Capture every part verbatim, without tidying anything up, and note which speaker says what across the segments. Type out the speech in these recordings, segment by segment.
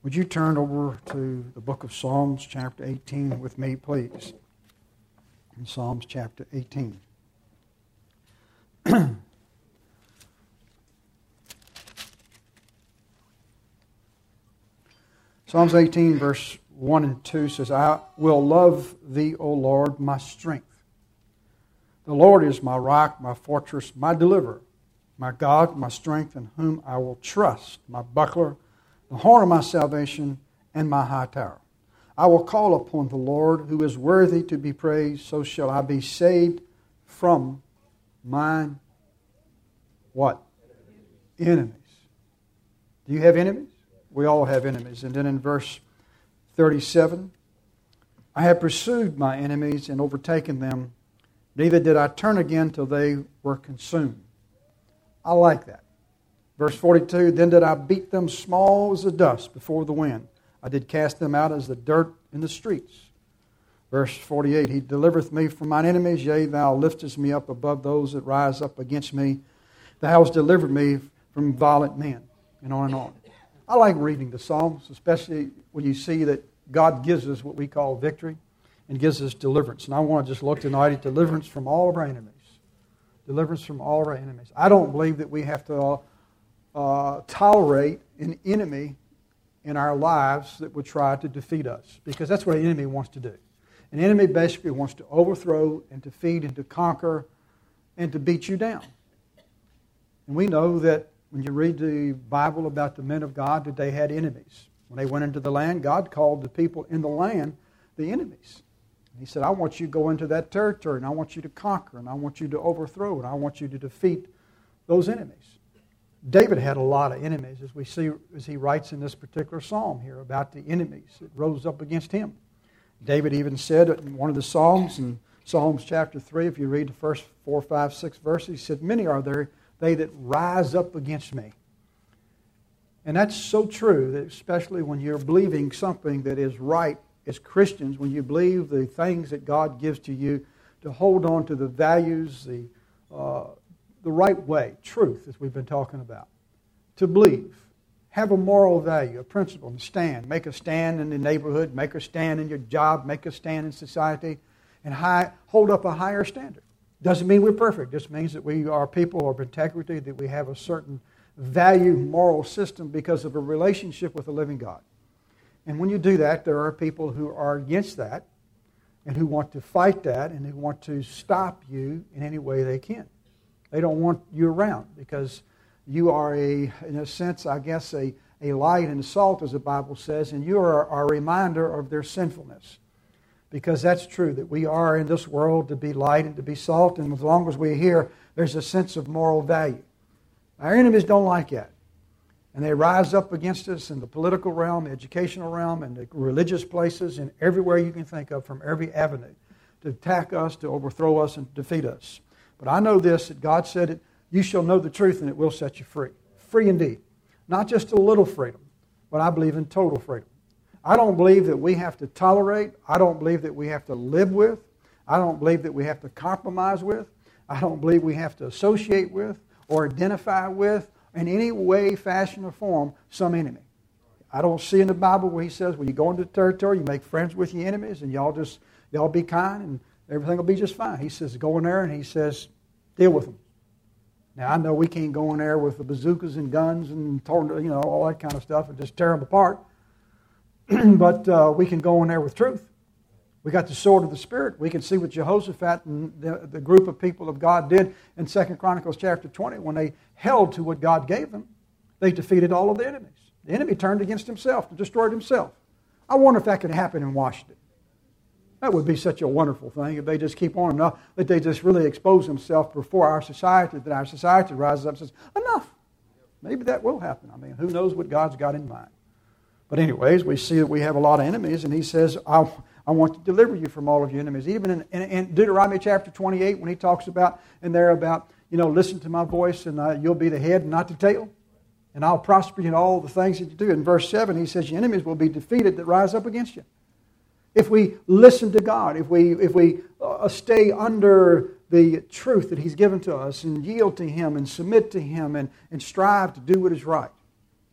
Speaker 1: Would you turn over to the book of Psalms, chapter eighteen, with me, please? In Psalms, chapter eighteen. Psalms eighteen, verse one and two says, I will love thee, O Lord, my strength. The Lord is my rock, my fortress, my deliverer, my God, my strength, in whom I will trust, my buckler, the horn of my salvation, and my high tower. I will call upon the Lord, who is worthy to be praised, so shall I be saved from mine, what? Enemies. Do you have enemies? We all have enemies. And then in verse thirty-seven, I have pursued my enemies and overtaken them, neither did I turn again till they were consumed. I like that. Verse forty-two, then did I beat them small as the dust before the wind. I did cast them out as the dirt in the streets. Verse forty-eight, He delivereth me from mine enemies, yea, Thou liftest me up above those that rise up against me. Thou hast delivered me from violent men, and on and on. I like reading the Psalms, especially when you see that God gives us what we call victory and gives us deliverance. And I want to just look tonight at deliverance from all of our enemies. Deliverance from all of our enemies. I don't believe that we have to uh, tolerate an enemy in our lives that would try to defeat us, because that's what an enemy wants to do. An enemy basically wants to overthrow and defeat and to conquer and to beat you down. And we know that when you read the Bible about the men of God, that they had enemies. When they went into the land, God called the people in the land the enemies. And He said, I want you to go into that territory, and I want you to conquer, and I want you to overthrow, and I want you to defeat those enemies. David had a lot of enemies, as we see as he writes in this particular psalm here about the enemies that rose up against him. David even said in one of the Psalms, in Psalms chapter three, if you read the first four, five, six verses, he said, many are there they that rise up against me. And that's so true, that especially when you're believing something that is right as Christians, when you believe the things that God gives to you, to hold on to the values, the uh, the right way, truth, as we've been talking about. To believe, have a moral value, a principle, and stand. Make a stand in the neighborhood, make a stand in your job, make a stand in society, and high, hold up a higher standard. Doesn't mean we're perfect. Just means that we are people of integrity, that we have a certain value, moral system because of a relationship with the living God. And when you do that, there are people who are against that and who want to fight that and who want to stop you in any way they can. They don't want you around because you are, a, in a sense, I guess, a, a light and salt, as the Bible says, and you are a reminder of their sinfulness. Because that's true, that we are in this world to be light and to be salt, and as long as we're here, there's a sense of moral value. Our enemies don't like that. And they rise up against us in the political realm, the educational realm, and the religious places, and everywhere you can think of from every avenue to attack us, to overthrow us, and defeat us. But I know this, that God said it, you shall know the truth and it will set you free. Free indeed. Not just a little freedom, but I believe in total freedom. I don't believe that we have to tolerate. I don't believe that we have to live with. I don't believe that we have to compromise with. I don't believe we have to associate with or identify with in any way, fashion, or form some enemy. I don't see in the Bible where He says, when you go into the territory, you make friends with your enemies and y'all just y'all be kind and everything will be just fine. He says, go in there, and He says, deal with them. Now, I know we can't go in there with the bazookas and guns and, you know, all that kind of stuff and just tear them apart. But uh, we can go in there with truth. We got the sword of the Spirit. We can see what Jehoshaphat and the, the group of people of God did in Second Chronicles chapter twenty. When they held to what God gave them, they defeated all of the enemies. The enemy turned against himself and destroyed himself. I wonder if that could happen in Washington. That would be such a wonderful thing if they just keep on enough, that they just really expose themselves before our society, that our society rises up and says, enough. Maybe that will happen. I mean, who knows what God's got in mind. But anyways, we see that we have a lot of enemies, and He says, I, I want to deliver you from all of your enemies. Even in, in, in Deuteronomy chapter twenty-eight, when He talks about, in there about, you know, listen to my voice, and uh, you'll be the head and not the tail, and I'll prosper you in all the things that you do. In verse seven, He says, your enemies will be defeated that rise up against you. If we listen to God, if we if we uh, stay under the truth that He's given to us and yield to Him and submit to Him and, and strive to do what is right.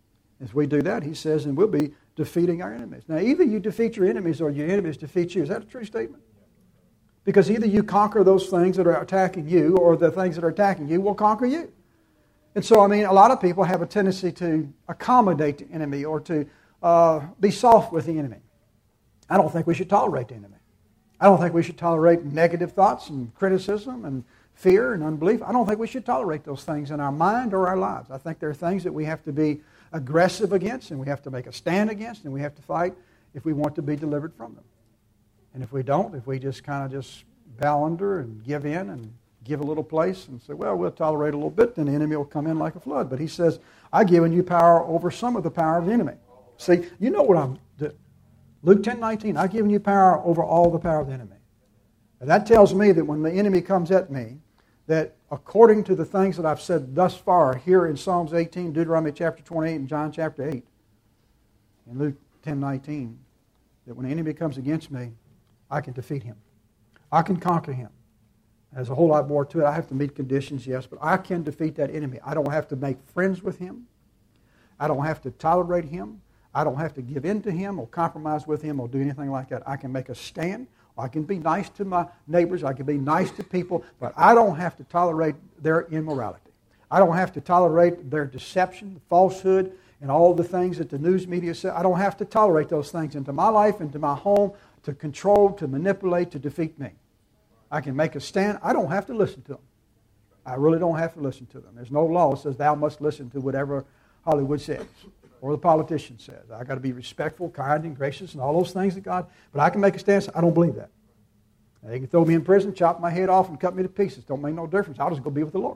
Speaker 1: As we do that, he says, and we'll be defeating our enemies. Now, either you defeat your enemies or your enemies defeat you. Is that a true statement? Because either you conquer those things that are attacking you, or the things that are attacking you will conquer you. And so, I mean, a lot of people have a tendency to accommodate the enemy or to uh, be soft with the enemy. I don't think we should tolerate the enemy. I don't think we should tolerate negative thoughts and criticism and fear and unbelief. I don't think we should tolerate those things in our mind or our lives. I think there are things that we have to be aggressive against, and we have to make a stand against, and we have to fight if we want to be delivered from them. And if we don't, if we just kind of just bow under and give in and give a little place and say, well, we'll tolerate a little bit, then the enemy will come in like a flood. But he says, I've given you power over some of the power of the enemy. See, you know what I'm doing. Luke ten nineteen, I've given you power over all the power of the enemy. And that tells me that when the enemy comes at me, that according to the things that I've said thus far here in Psalms eighteen, Deuteronomy chapter twenty-eight, and John chapter eight, and Luke ten nineteen, that when the enemy comes against me, I can defeat him. I can conquer him. There's a whole lot more to it. I have to meet conditions, yes, but I can defeat that enemy. I don't have to make friends with him. I don't have to tolerate him. I don't have to give in to him or compromise with him or do anything like that. I can make a stand. I can be nice to my neighbors. I can be nice to people, but I don't have to tolerate their immorality. I don't have to tolerate their deception, falsehood, and all the things that the news media says. I don't have to tolerate those things into my life, into my home, to control, to manipulate, to defeat me. I can make a stand. I don't have to listen to them. I really don't have to listen to them. There's no law that says thou must listen to whatever Hollywood says or the politician says. I've got to be respectful, kind, and gracious, and all those things that God... But I can make a stand. I don't believe that. They can throw me in prison, chop my head off, and cut me to pieces. Don't make no difference. I'll just go be with the Lord.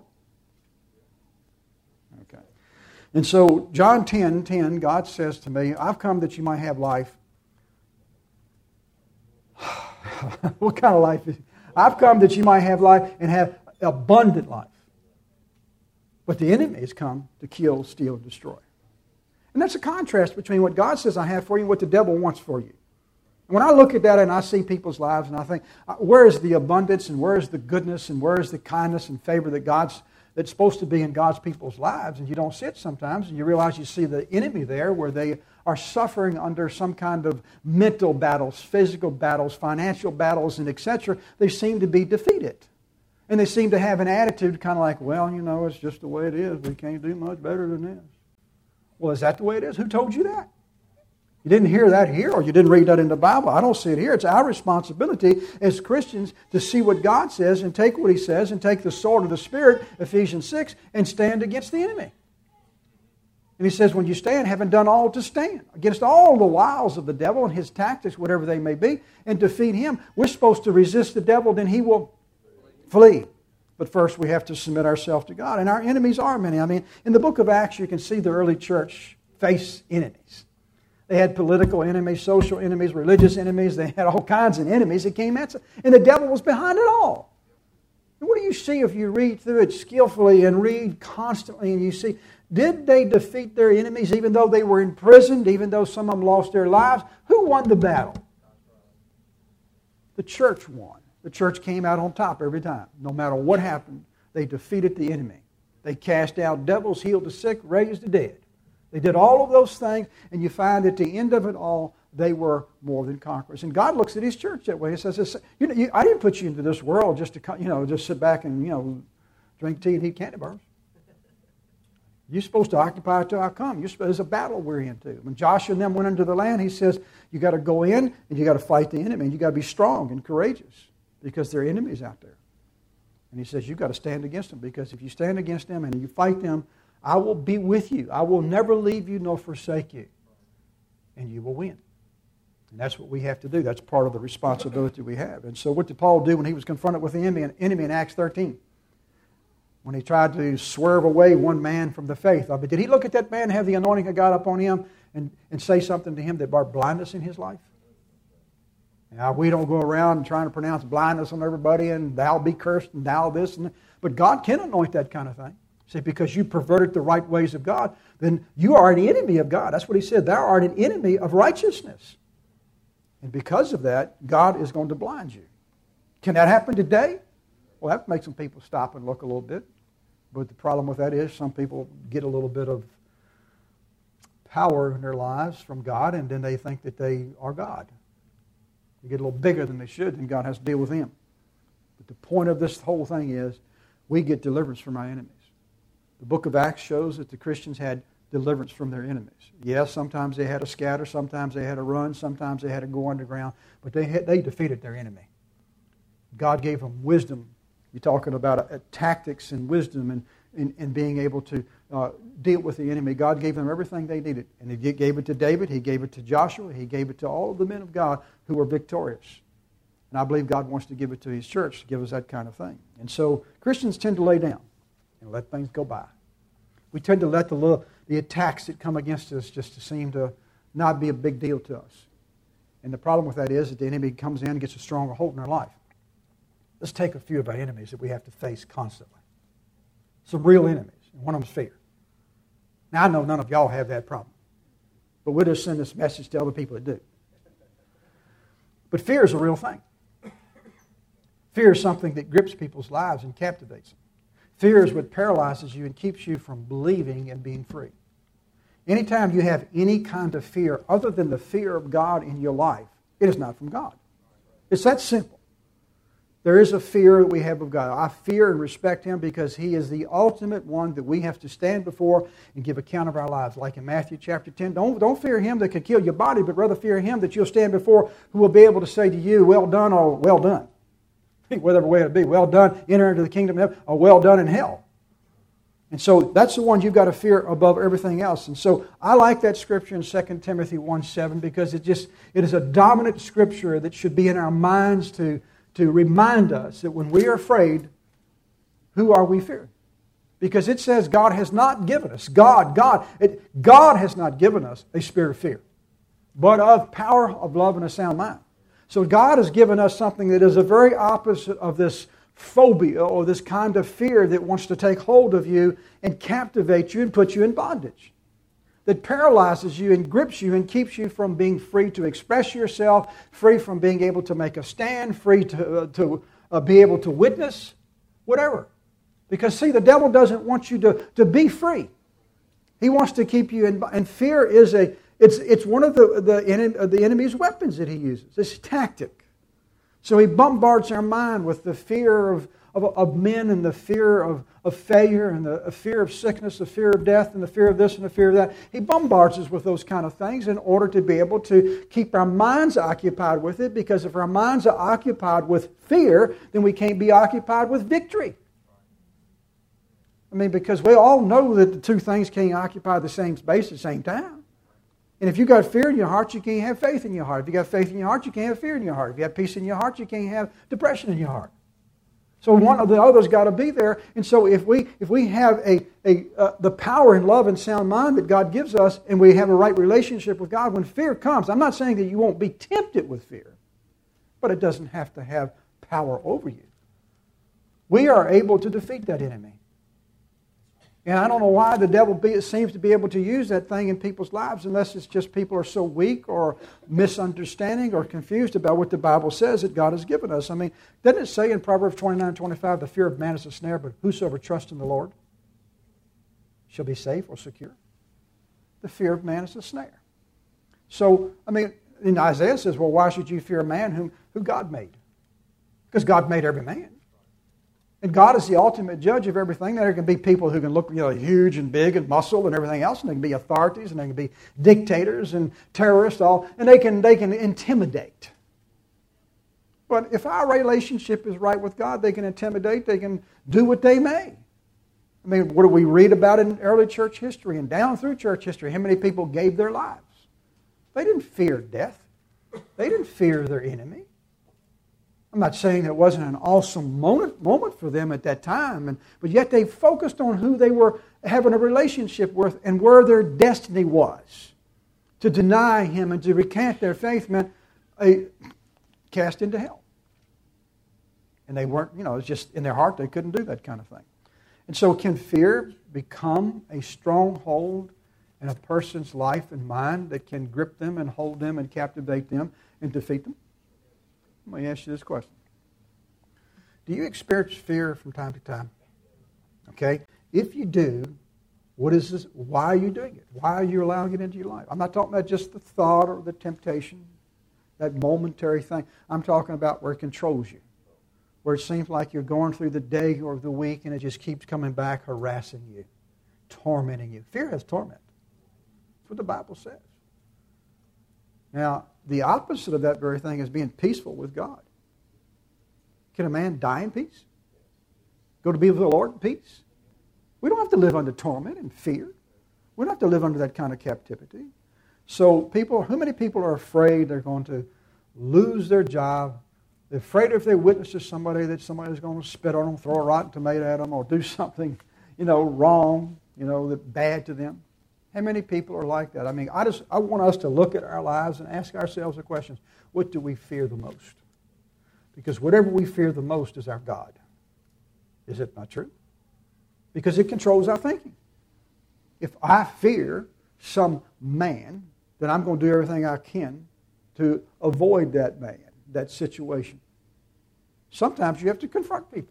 Speaker 1: Okay. And so, John ten ten, God says to me, I've come that you might have life. What kind of life is it? I've come that you might have life and have abundant life. But the enemy has come to kill, steal, and destroy. And that's a contrast between what God says I have for you and what the devil wants for you. And when I look at that and I see people's lives and I think, where is the abundance and where is the goodness and where is the kindness and favor that God's that's supposed to be in God's people's lives? And you don't see it sometimes, and you realize you see the enemy there where they are suffering under some kind of mental battles, physical battles, financial battles, and et cetera. They seem to be defeated. And they seem to have an attitude kind of like, well, you know, it's just the way it is. We can't do much better than this. Well, is that the way it is? Who told you that? You didn't hear that here, or you didn't read that in the Bible. I don't see it here. It's our responsibility as Christians to see what God says and take what He says and take the sword of the Spirit, Ephesians six, and stand against the enemy. And He says, when you stand, having done all to stand against all the wiles of the devil and his tactics, whatever they may be, and defeat him. We're supposed to resist the devil, then he will flee. But first we have to submit ourselves to God. And our enemies are many. I mean, in the book of Acts, you can see the early church face enemies. They had political enemies, social enemies, religious enemies. They had all kinds of enemies that came at them. And the devil was behind it all. And what do you see if you read through it skillfully and read constantly and you see, did they defeat their enemies even though they were imprisoned, even though some of them lost their lives? Who won the battle? The church won. The church came out on top every time. No matter what happened, they defeated the enemy. They cast out devils, healed the sick, raised the dead. They did all of those things, and you find at the end of it all, they were more than conquerors. And God looks at His church that way. He says, you know, you, I didn't put you into this world just to, you know, just sit back and, you know, drink tea and eat candy bars. You're supposed to occupy it till I come. You're supposed, there's a battle we're into. When Joshua and them went into the land, he says, you got to go in and you got to fight the enemy. And you got to be strong and courageous because there are enemies out there. And he says, you've got to stand against them, because if you stand against them and you fight them, I will be with you. I will never leave you nor forsake you. And you will win. And that's what we have to do. That's part of the responsibility we have. And so what did Paul do when he was confronted with the enemy, enemy in Acts thirteen? When he tried to swerve away one man from the faith. I mean, did he look at that man, have the anointing of God upon him, and, and say something to him that brought blindness in his life? Now, we don't go around trying to pronounce blindness on everybody and thou be cursed and thou this. And, but God can anoint that kind of thing. See, because you perverted the right ways of God, then you are an enemy of God. That's what He said. Thou art an enemy of righteousness. And because of that, God is going to blind you. Can that happen today? Well, that makes some people stop and look a little bit. But the problem with that is some people get a little bit of power in their lives from God, and then they think that they are God. They get a little bigger than they should, and God has to deal with them. But the point of this whole thing is we get deliverance from our enemies. The book of Acts shows that the Christians had deliverance from their enemies. Yes, sometimes they had to scatter, sometimes they had to run, sometimes they had to go underground, but they had, they defeated their enemy. God gave them wisdom. You're talking about uh, tactics and wisdom and, and, and being able to uh, deal with the enemy. God gave them everything they needed. And He gave it to David, He gave it to Joshua, He gave it to all of the men of God who were victorious. And I believe God wants to give it to His church to give us that kind of thing. And so Christians tend to lay down and let things go by. We tend to let the little, the attacks that come against us just to seem to not be a big deal to us. And the problem with that is that the enemy comes in and gets a stronger hold in our life. Let's take a few of our enemies that we have to face constantly. Some real enemies. And one of them is fear. Now, I know none of y'all have that problem. But we'll just send this message to other people that do. But fear is a real thing. Fear is something that grips people's lives and captivates them. Fear is what paralyzes you and keeps you from believing and being free. Anytime you have any kind of fear other than the fear of God in your life, it is not from God. It's that simple. There is a fear that we have of God. I fear and respect Him because He is the ultimate one that we have to stand before and give account of our lives. Like in Matthew chapter ten, don't, don't fear Him that can kill your body, but rather fear Him that you'll stand before, who will be able to say to you, well done or well done. Whatever way it be, well done, enter into the kingdom of heaven, or well done in hell. And so that's the one you've got to fear above everything else. And so I like that scripture in Second Timothy one seven because it just it is a dominant scripture that should be in our minds to, to remind us that when we are afraid, who are we fearing? Because it says God has not given us, God, God, it, God has not given us a spirit of fear, but of power, of love, and a sound mind. So God has given us something that is the very opposite of this phobia or this kind of fear that wants to take hold of you and captivate you and put you in bondage. That paralyzes you and grips you and keeps you from being free to express yourself, free from being able to make a stand, free to, uh, to uh, be able to witness, whatever. Because see, the devil doesn't want you to, to be free. He wants to keep you in, and fear is a It's it's one of the the, the enemy's weapons that he uses. It's a tactic. So he bombards our mind with the fear of, of, of men and the fear of, of failure and the fear of sickness, the fear of death and the fear of this and the fear of that. He bombards us with those kind of things in order to be able to keep our minds occupied with it, because if our minds are occupied with fear, then we can't be occupied with victory. I mean, because we all know that the two things can't occupy the same space at the same time. And if you've got fear in your heart, you can't have faith in your heart. If you've got faith in your heart, you can't have fear in your heart. If you have peace in your heart, you can't have depression in your heart. So one of the others got to be there. And so if we if we have a, a uh, the power and love and sound mind that God gives us, and we have a right relationship with God, when fear comes, I'm not saying that you won't be tempted with fear, but it doesn't have to have power over you. We are able to defeat that enemy. And I don't know why the devil be, seems to be able to use that thing in people's lives, unless it's just people are so weak or misunderstanding or confused about what the Bible says that God has given us. I mean, doesn't it say in Proverbs twenty-nine twenty-five, the fear of man is a snare, but whosoever trusts in the Lord shall be safe or secure? The fear of man is a snare. So, I mean, and Isaiah says, well, why should you fear a man whom, who God made? Because God made every man. And God is the ultimate judge of everything. There can be people who can look, you know, huge and big and muscle and everything else, and they can be authorities, and they can be dictators and terrorists, all, and they can they can intimidate. But if our relationship is right with God, they can intimidate, they can do what they may. I mean, what do we read about in early church history and down through church history? How many people gave their lives? They didn't fear death. They didn't fear their enemy. I'm not saying that it wasn't an awesome moment, moment for them at that time, and, but yet they focused on who they were having a relationship with and where their destiny was. To deny Him and to recant their faith meant a cast into hell. And they weren't, you know, it was just in their heart they couldn't do that kind of thing. And so can fear become a stronghold in a person's life and mind that can grip them and hold them and captivate them and defeat them? Let me ask you this question. Do you experience fear from time to time? Okay? If you do, What is this? Why are you doing it? Why are you allowing it into your life? I'm not talking about just the thought or the temptation, that momentary thing. I'm talking about where it controls you, where it seems like you're going through the day or the week and it just keeps coming back, harassing you, tormenting you. Fear has torment. That's what the Bible says. Now, the opposite of that very thing is being peaceful with God. Can a man die in peace? Go to be with the Lord in peace? We don't have to live under torment and fear. We don't have to live under that kind of captivity. So people, how many people are afraid they're going to lose their job? They're afraid if they witness to somebody that somebody's going to spit on them, throw a rotten tomato at them, or do something, you know, wrong, you know, that bad to them. How many people are like that? I mean, I just I want us to look at our lives and ask ourselves the question, what do we fear the most? Because whatever we fear the most is our God. Is it not true? Because it controls our thinking. If I fear some man, then I'm going to do everything I can to avoid that man, that situation. Sometimes you have to confront people.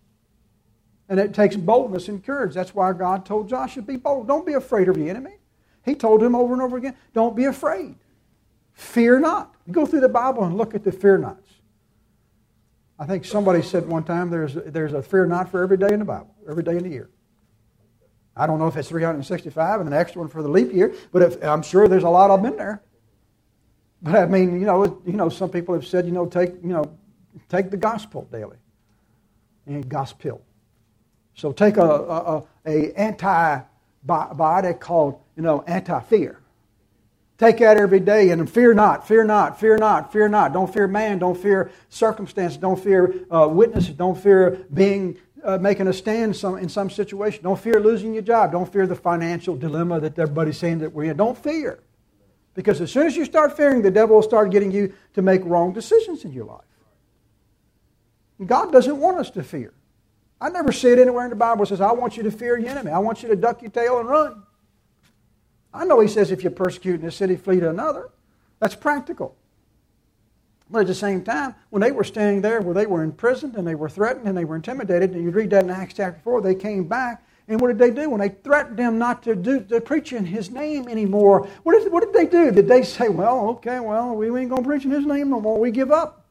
Speaker 1: And it takes boldness and courage. That's why God told Joshua, be bold. Don't be afraid of the enemy. He told him over and over again, don't be afraid. Fear not. You go through the Bible and look at the fear nots. I think somebody said one time there's, there's a fear not for every day in the Bible, every day in the year. I don't know if it's three hundred sixty-five and an extra one for the leap year, but if, I'm sure there's a lot of them in there. But I mean, you know, you know, some people have said, you know, take, you know, take the gospel daily, and gospel. So take a a, a antibiotic called, you know, anti-fear. Take that every day and fear not, fear not, fear not, fear not. Don't fear man, don't fear circumstances, don't fear uh, witnesses, don't fear being uh, making a stand some, in some situation. Don't fear losing your job. Don't fear the financial dilemma that everybody's saying that we're in. Don't fear. Because as soon as you start fearing, the devil will start getting you to make wrong decisions in your life. And God doesn't want us to fear. I never see it anywhere in the Bible that says, I want you to fear your enemy. I want you to duck your tail and run. I know he says if you persecute in this city, flee to another. That's practical. But at the same time, when they were standing there where they were imprisoned and they were threatened and they were intimidated, and you read that in Acts chapter four, they came back. And what did they do? When they threatened them not to do to preach in his name anymore, what did, what did they do? Did they say, well, okay, well, we ain't going to preach in his name no more. We give up.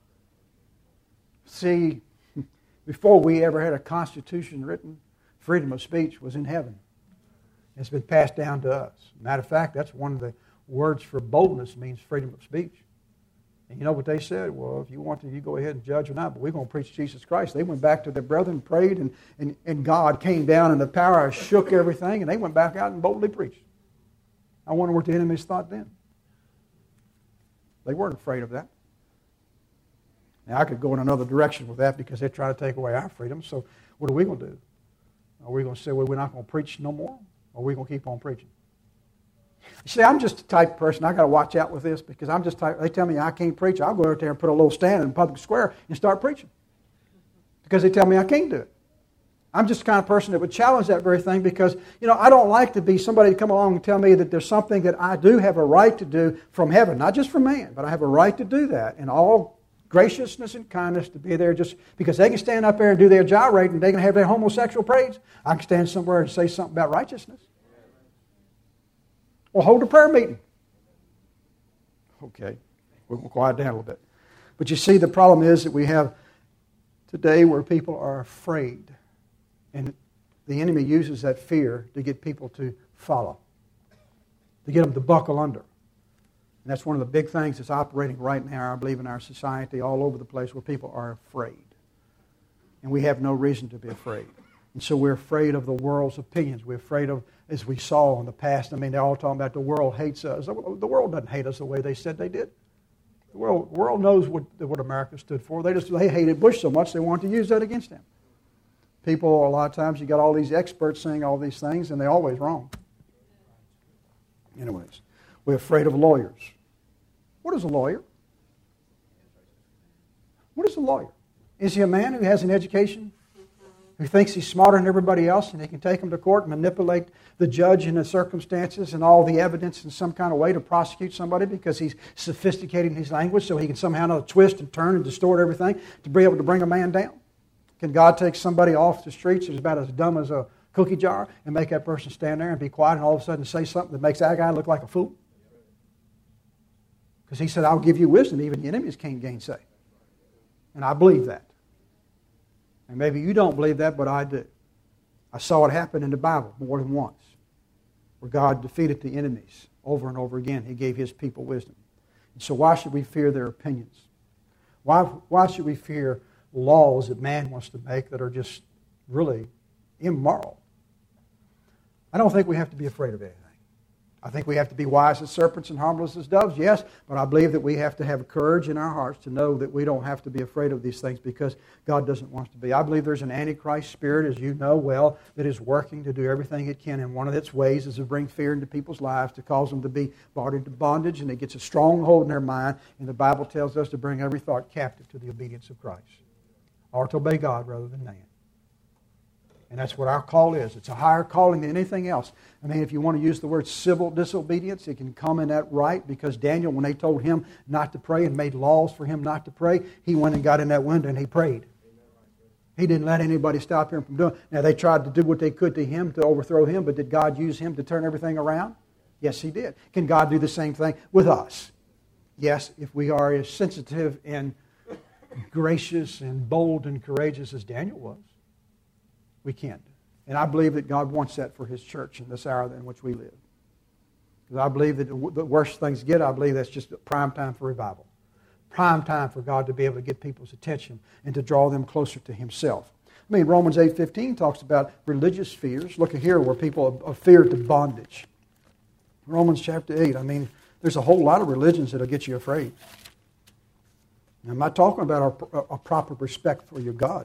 Speaker 1: See, before we ever had a constitution written, freedom of speech was in heaven. It's been passed down to us. Matter of fact, that's one of the words for boldness, means freedom of speech. And you know what they said? Well, if you want to, you go ahead and judge or not, but we're going to preach Jesus Christ. They went back to their brethren, prayed, and, and, and God came down, and the power shook everything, and they went back out and boldly preached. I wonder what the enemies thought then. They weren't afraid of that. Now, I could go in another direction with that because they try to take away our freedom. So what are we going to do? Are we going to say, well, we're not going to preach no more? Or are we going to keep on preaching? You see, I'm just the type of person, I got to watch out with this because I'm just type, they tell me I can't preach. I'll go out there and put a little stand in a public square and start preaching. Because they tell me I can't do it. I'm just the kind of person that would challenge that very thing because, you know, I don't like to be somebody to come along and tell me that there's something that I do have a right to do from heaven. Not just from man, but I have a right to do that in all graciousness and kindness, to be there just because they can stand up there and do their gyrate and they can have their homosexual praise. I can stand somewhere and say something about righteousness. Or hold a prayer meeting. Okay, we're going to quiet down a little bit. But you see, the problem is that we have today where people are afraid. And the enemy uses that fear to get people to follow, to get them to buckle under. And that's one of the big things that's operating right now, I believe, in our society all over the place where people are afraid. And we have no reason to be afraid. And so we're afraid of the world's opinions. We're afraid of, as we saw in the past, I mean, they're all talking about the world hates us. The world doesn't hate us the way they said they did. The world, the world knows what, what America stood for. They just they hated Bush so much they wanted to use that against him. People, a lot of times, you got all these experts saying all these things, and they're always wrong. Anyways, we're afraid of lawyers. What is a lawyer? What is a lawyer? Is he a man who has an education, who thinks he's smarter than everybody else, and he can take them to court and manipulate the judge and the circumstances and all the evidence in some kind of way to prosecute somebody because he's sophisticating his language so he can somehow twist and turn and distort everything to be able to bring a man down? Can God take somebody off the streets who's about as dumb as a cookie jar and make that person stand there and be quiet and all of a sudden say something that makes that guy look like a fool? Because he said, I'll give you wisdom, even the enemies can't gainsay. And I believe that. And maybe you don't believe that, but I do. I saw it happen in the Bible more than once, where God defeated the enemies over and over again. He gave His people wisdom. And so why should we fear their opinions? Why, why should we fear laws that man wants to make that are just really immoral? I don't think we have to be afraid of anything. I think we have to be wise as serpents and harmless as doves, yes, but I believe that we have to have courage in our hearts to know that we don't have to be afraid of these things because God doesn't want us to be. I believe there's an Antichrist spirit, as you know well, that is working to do everything it can, and one of its ways is to bring fear into people's lives, to cause them to be brought into bondage, and it gets a stronghold in their mind, and the Bible tells us to bring every thought captive to the obedience of Christ, or to obey God rather than man. And that's what our call is. It's a higher calling than anything else. I mean, if you want to use the word civil disobedience, it can come in that right, because Daniel, when they told him not to pray and made laws for him not to pray, he went and got in that window and he prayed. He didn't let anybody stop him from doing it. Now, they tried to do what they could to him to overthrow him, but did God use him to turn everything around? Yes, He did. Can God do the same thing with us? Yes, if we are as sensitive and gracious and bold and courageous as Daniel was. We can. And I believe that God wants that for His church in this hour in which we live. Because I believe that the worse things get, I believe that's just a prime time for revival. Prime time for God to be able to get people's attention and to draw them closer to Himself. I mean, Romans eight fifteen talks about religious fears. Look at here where people are feared to bondage. Romans chapter eight, I mean, there's a whole lot of religions that will get you afraid. Now, I'm not talking about a, a proper respect for your God.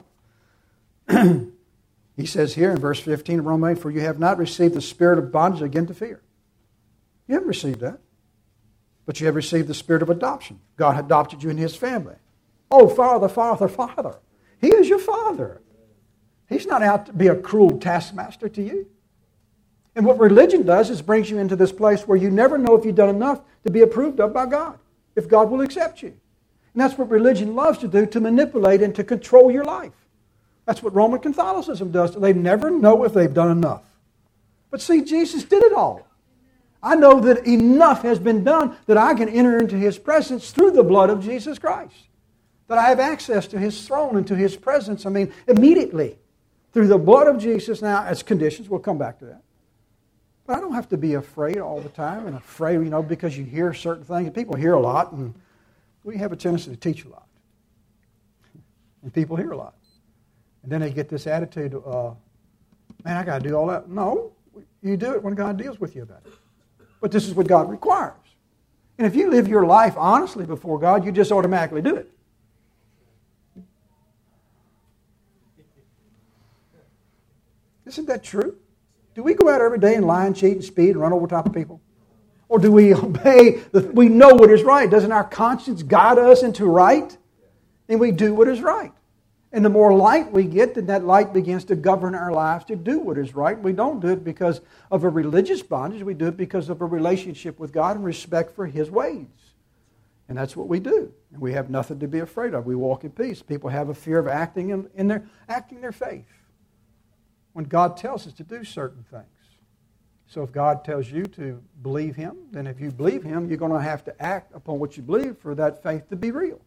Speaker 1: He says here in verse fifteen of Romans eight, for you have not received the spirit of bondage again to fear. You haven't received that. But you have received the spirit of adoption. God adopted you in His family. Oh, Father, Father, Father. He is your Father. He's not out to be a cruel taskmaster to you. And what religion does is brings you into this place where you never know if you've done enough to be approved of by God, if God will accept you. And that's what religion loves to do, to manipulate and to control your life. That's what Roman Catholicism does. They never know if they've done enough. But see, Jesus did it all. I know that enough has been done that I can enter into His presence through the blood of Jesus Christ. That I have access to His throne and to His presence, I mean, immediately. Through the blood of Jesus. Now, as conditions, we'll come back to that. But I don't have to be afraid all the time, and afraid, you know, because you hear certain things. People hear a lot, and we have a tendency to teach a lot. And people hear a lot. And then they get this attitude, uh, man, I got to do all that. No, you do it when God deals with you about it. But this is what God requires. And if you live your life honestly before God, you just automatically do it. Isn't that true? Do we go out every day and lie and cheat and speed and run over top of people? Or do we obey, the, we know what is right? Doesn't our conscience guide us into right? And we do what is right. And the more light we get, then that light begins to govern our lives to do what is right. We don't do it because of a religious bondage. We do it because of a relationship with God and respect for His ways. And that's what we do. And we have nothing to be afraid of. We walk in peace. People have a fear of acting in, in their acting their faith when God tells us to do certain things. So if God tells you to believe Him, then if you believe Him, you're going to have to act upon what you believe for that faith to be real.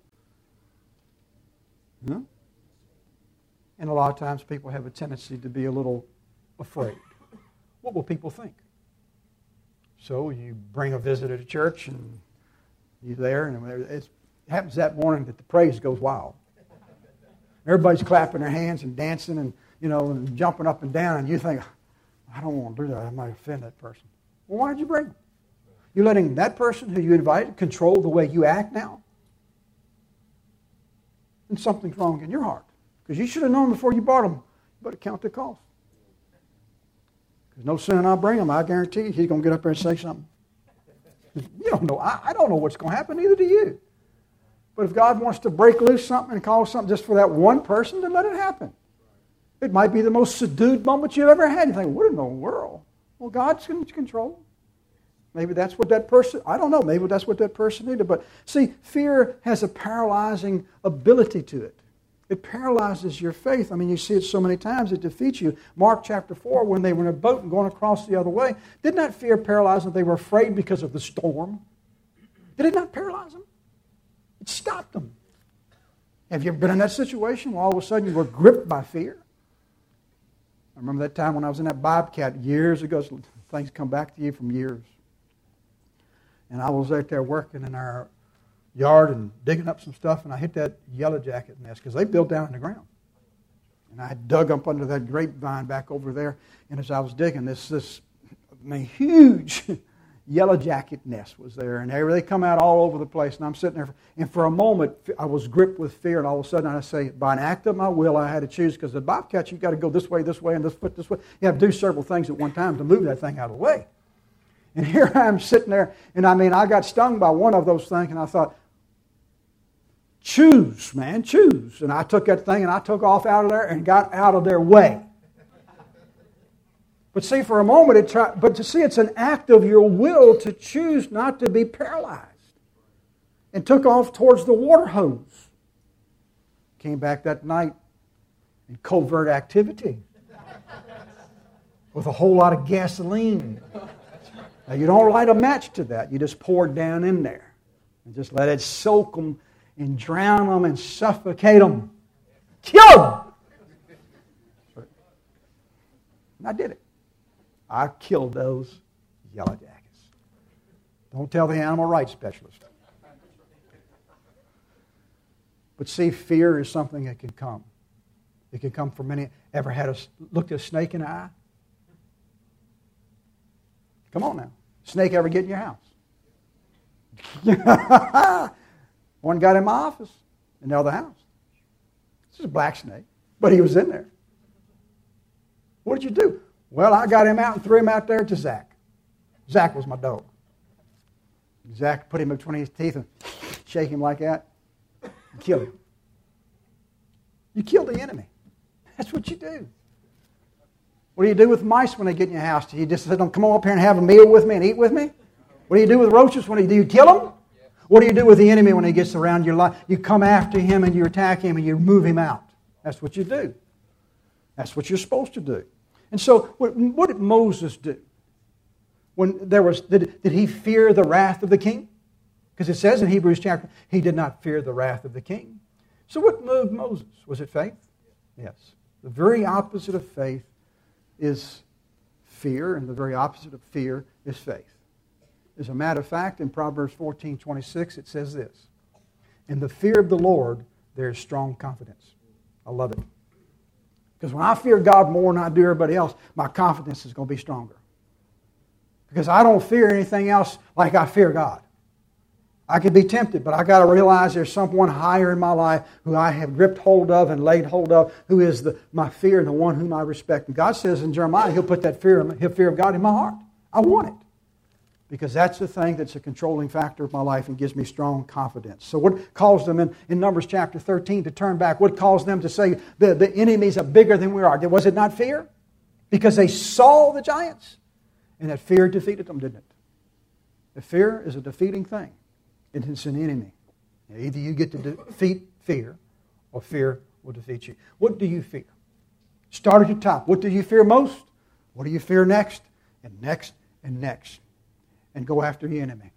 Speaker 1: Hmm? And a lot of times people have a tendency to be a little afraid. What will people think? So you bring a visitor to church and you're there, and it happens that morning that the praise goes wild. Everybody's clapping their hands and dancing and, you know, and jumping up and down, and you think, I don't want to do that. I might offend that person. Well, why did you bring them? You're letting that person who you invited control the way you act now? And something's wrong in your heart. Because you should have known before you brought them. You better count the cost. Because no sooner than I bring him, I guarantee you he's going to get up there and say something. You don't know. I, I don't know what's going to happen, neither do you. But if God wants to break loose something and cause something just for that one person, then let it happen. It might be the most subdued moment you've ever had. You think, what in the world? Well, God's in control. Maybe that's what that person, I don't know, maybe that's what that person needed. But see, fear has a paralyzing ability to it. It paralyzes your faith. I mean, you see it so many times, it defeats you. Mark chapter four, when they were in a boat and going across the other way, did not fear paralyze them? They were afraid because of the storm. Did it not paralyze them? It stopped them. Have you ever been in that situation where all of a sudden you were gripped by fear? I remember that time when I was in that Bobcat years ago. Things come back to you from years. And I was out there working in our yard and digging up some stuff, and I hit that yellow jacket nest because they built down in the ground. And I dug up under that grapevine back over there, and as I was digging, this this I mean, huge yellow jacket nest was there, and they they come out all over the place. And I'm sitting there, and for a moment I was gripped with fear, and all of a sudden I say, by an act of my will, I had to choose, because the bobcat, you've got to go this way, this way, and this foot this way. You have to do several things at one time to move that thing out of the way. And here I am sitting there, and I mean, I got stung by one of those things, and I thought, choose, man, choose. And I took that thing, and I took off out of there and got out of their way. But see, for a moment, it try, but to see, it's an act of your will to choose not to be paralyzed. And took off towards the water hose. Came back that night in covert activity with a whole lot of gasoline. Now, you don't light a match to that. You just pour it down in there and just let it soak them and drown them and suffocate them. Kill them! And I did it. I killed those yellow jackets. Don't tell the animal rights specialist. But see, fear is something that can come. It can come from many. Ever had a looked at a snake in the eye? Come on now. Snake ever get in your house? One got in my office in the other house. This is a black snake, but he was in there. What did you do? Well, I got him out and threw him out there to Zach. Zach was my dog. Zach put him between his teeth and shake him like that and kill him. You kill the enemy. That's what you do. What do you do with mice when they get in your house? Do you just say, come on up here and have a meal with me and eat with me? What do you do with roaches? When you, do you kill them? What do you do with the enemy when he gets around your life? You come after him and you attack him and you move him out. That's what you do. That's what you're supposed to do. And so, what, what did Moses do? When there was, did, did he fear the wrath of the king? Because it says in Hebrews chapter, he did not fear the wrath of the king. So what moved Moses? Was it faith? Yes. The very opposite of faith is fear, and the very opposite of fear is faith. As a matter of fact, in Proverbs fourteen twenty-six, it says this: in the fear of the Lord, there is strong confidence. I love it. Because when I fear God more than I do everybody else, my confidence is going to be stronger. Because I don't fear anything else like I fear God. I could be tempted, but I got to realize there's someone higher in my life who I have gripped hold of and laid hold of, who is the, my fear and the one whom I respect. And God says in Jeremiah, He'll put that fear, He'll fear of God in my heart. I want it. Because that's the thing that's a controlling factor of my life and gives me strong confidence. So what caused them in, in Numbers chapter thirteen to turn back? What caused them to say the, the enemies are bigger than we are? Was it not fear? Because they saw the giants. And that fear defeated them, didn't it? The fear is a defeating thing. It's an enemy. Either you get to defeat fear, or fear will defeat you. What do you fear? Start at the top. What do you fear most? What do you fear next? And next and next. And go after the enemy.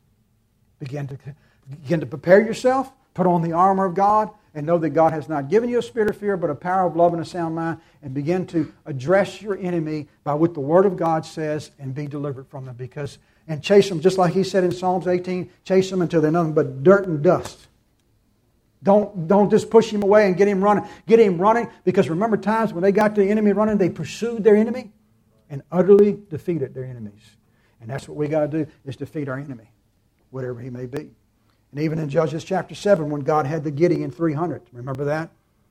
Speaker 1: Begin to, begin to prepare yourself. Put on the armor of God. And know that God has not given you a spirit of fear, but a power of love and a sound mind. And begin to address your enemy by what the Word of God says and be delivered from them. Because And chase them, just like He said in Psalms eighteen, chase them until they're nothing but dirt and dust. Don't, don't just push him away and get him running. Get him running, because remember times when they got the enemy running, they pursued their enemy and utterly defeated their enemies. And that's what we got to do, is defeat our enemy, whatever he may be. And even in Judges chapter seven, when God had the Gideon three hundred, remember that?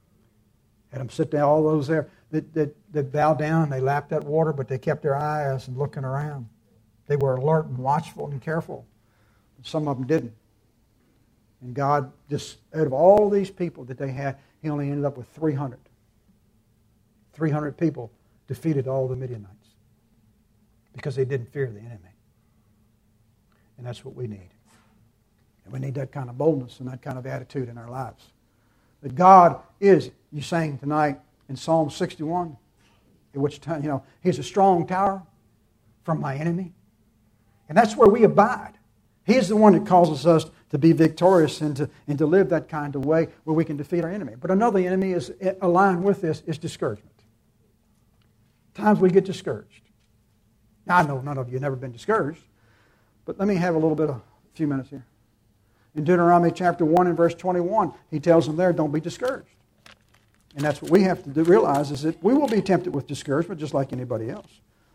Speaker 1: Had them sit down, all those there that, that, that bowed down, they lapped that water, but they kept their eyes and looking around. They were alert and watchful and careful. Some of them didn't. And God, just out of all these people that they had, He only ended up with three hundred. three hundred people defeated all the Midianites because they didn't fear the enemy. And that's what we need. And we need that kind of boldness and that kind of attitude in our lives. That God is, you sang tonight in Psalm sixty-one, in which, you know, He's a strong tower from my enemy. And that's where we abide. He is the one that causes us to be victorious and to, and to live that kind of way where we can defeat our enemy. But another enemy is aligned with this is discouragement. Times we get discouraged. Now, I know none of you have never been discouraged, but let me have a little bit of a few minutes here. In Deuteronomy chapter one and verse twenty-one, he tells them there, don't be discouraged. And that's what we have to do, realize is that we will be tempted with discouragement just like anybody else.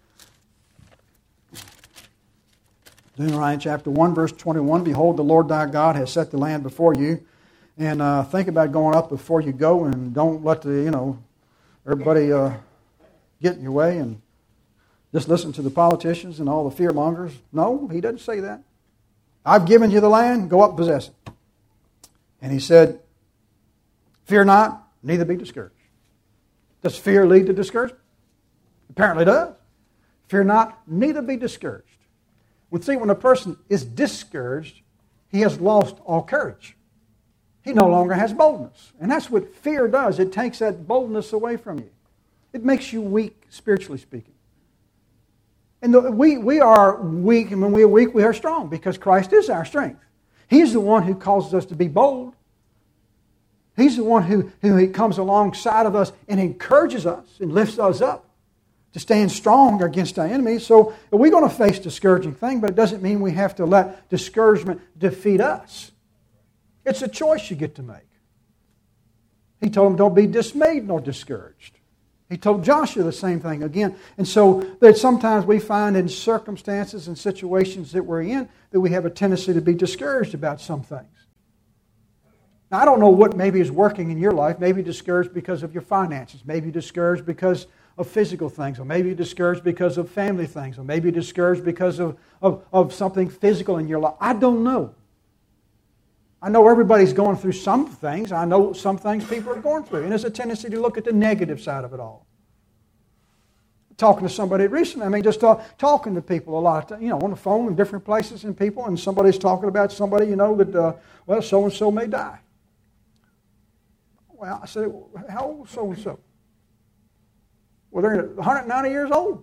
Speaker 1: Deuteronomy chapter one, verse twenty-one, behold, the Lord thy God has set the land before you. And uh, think about going up before you go, and don't let the, you know, everybody uh, get in your way and just listen to the politicians and all the fear mongers. No, he doesn't say that. I've given you the land, go up and possess it. And he said, fear not, neither be discouraged. Does fear lead to discouragement? Apparently it does. Fear not, neither be discouraged. Well, see, when a person is discouraged, he has lost all courage. He no longer has boldness. And that's what fear does. It takes that boldness away from you. It makes you weak, spiritually speaking. And the, we, we are weak, and when we are weak, we are strong, because Christ is our strength. He's the one who causes us to be bold. He's the one who, who comes alongside of us and encourages us and lifts us up to stand strong against our enemies. So we're going to face discouraging things, but it doesn't mean we have to let discouragement defeat us. It's a choice you get to make. He told them, don't be dismayed nor discouraged. He told Joshua the same thing again. And so that sometimes we find in circumstances and situations that we're in that we have a tendency to be discouraged about some things. Now, I don't know what maybe is working in your life. Maybe discouraged because of your finances. Maybe discouraged because of physical things. Or maybe discouraged because of family things. Or maybe discouraged because of, of, of something physical in your life. I don't know. I know everybody's going through some things. I know some things people are going through. And there's a tendency to look at the negative side of it all. Talking to somebody recently, I mean, just talk, talking to people a lot, you know, on the phone in different places and people, and somebody's talking about somebody, you know, that, uh, well, so-and-so may die. Well, I said, how old is so-and-so? Well, they're one hundred ninety years old.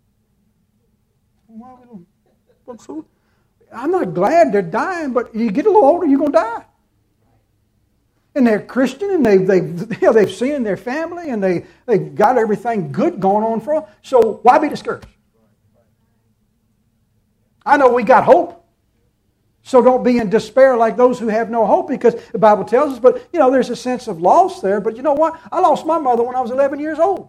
Speaker 1: Well, I'm not glad they're dying, but you get a little older, you're going to die. And they're Christian, and they've, they've, you know, they've seen their family, and they, they've got everything good going on for them. So why be discouraged? I know we got hope. So don't be in despair like those who have no hope, because the Bible tells us, but, you know, there's a sense of loss there. But you know what? I lost my mother when I was eleven years old.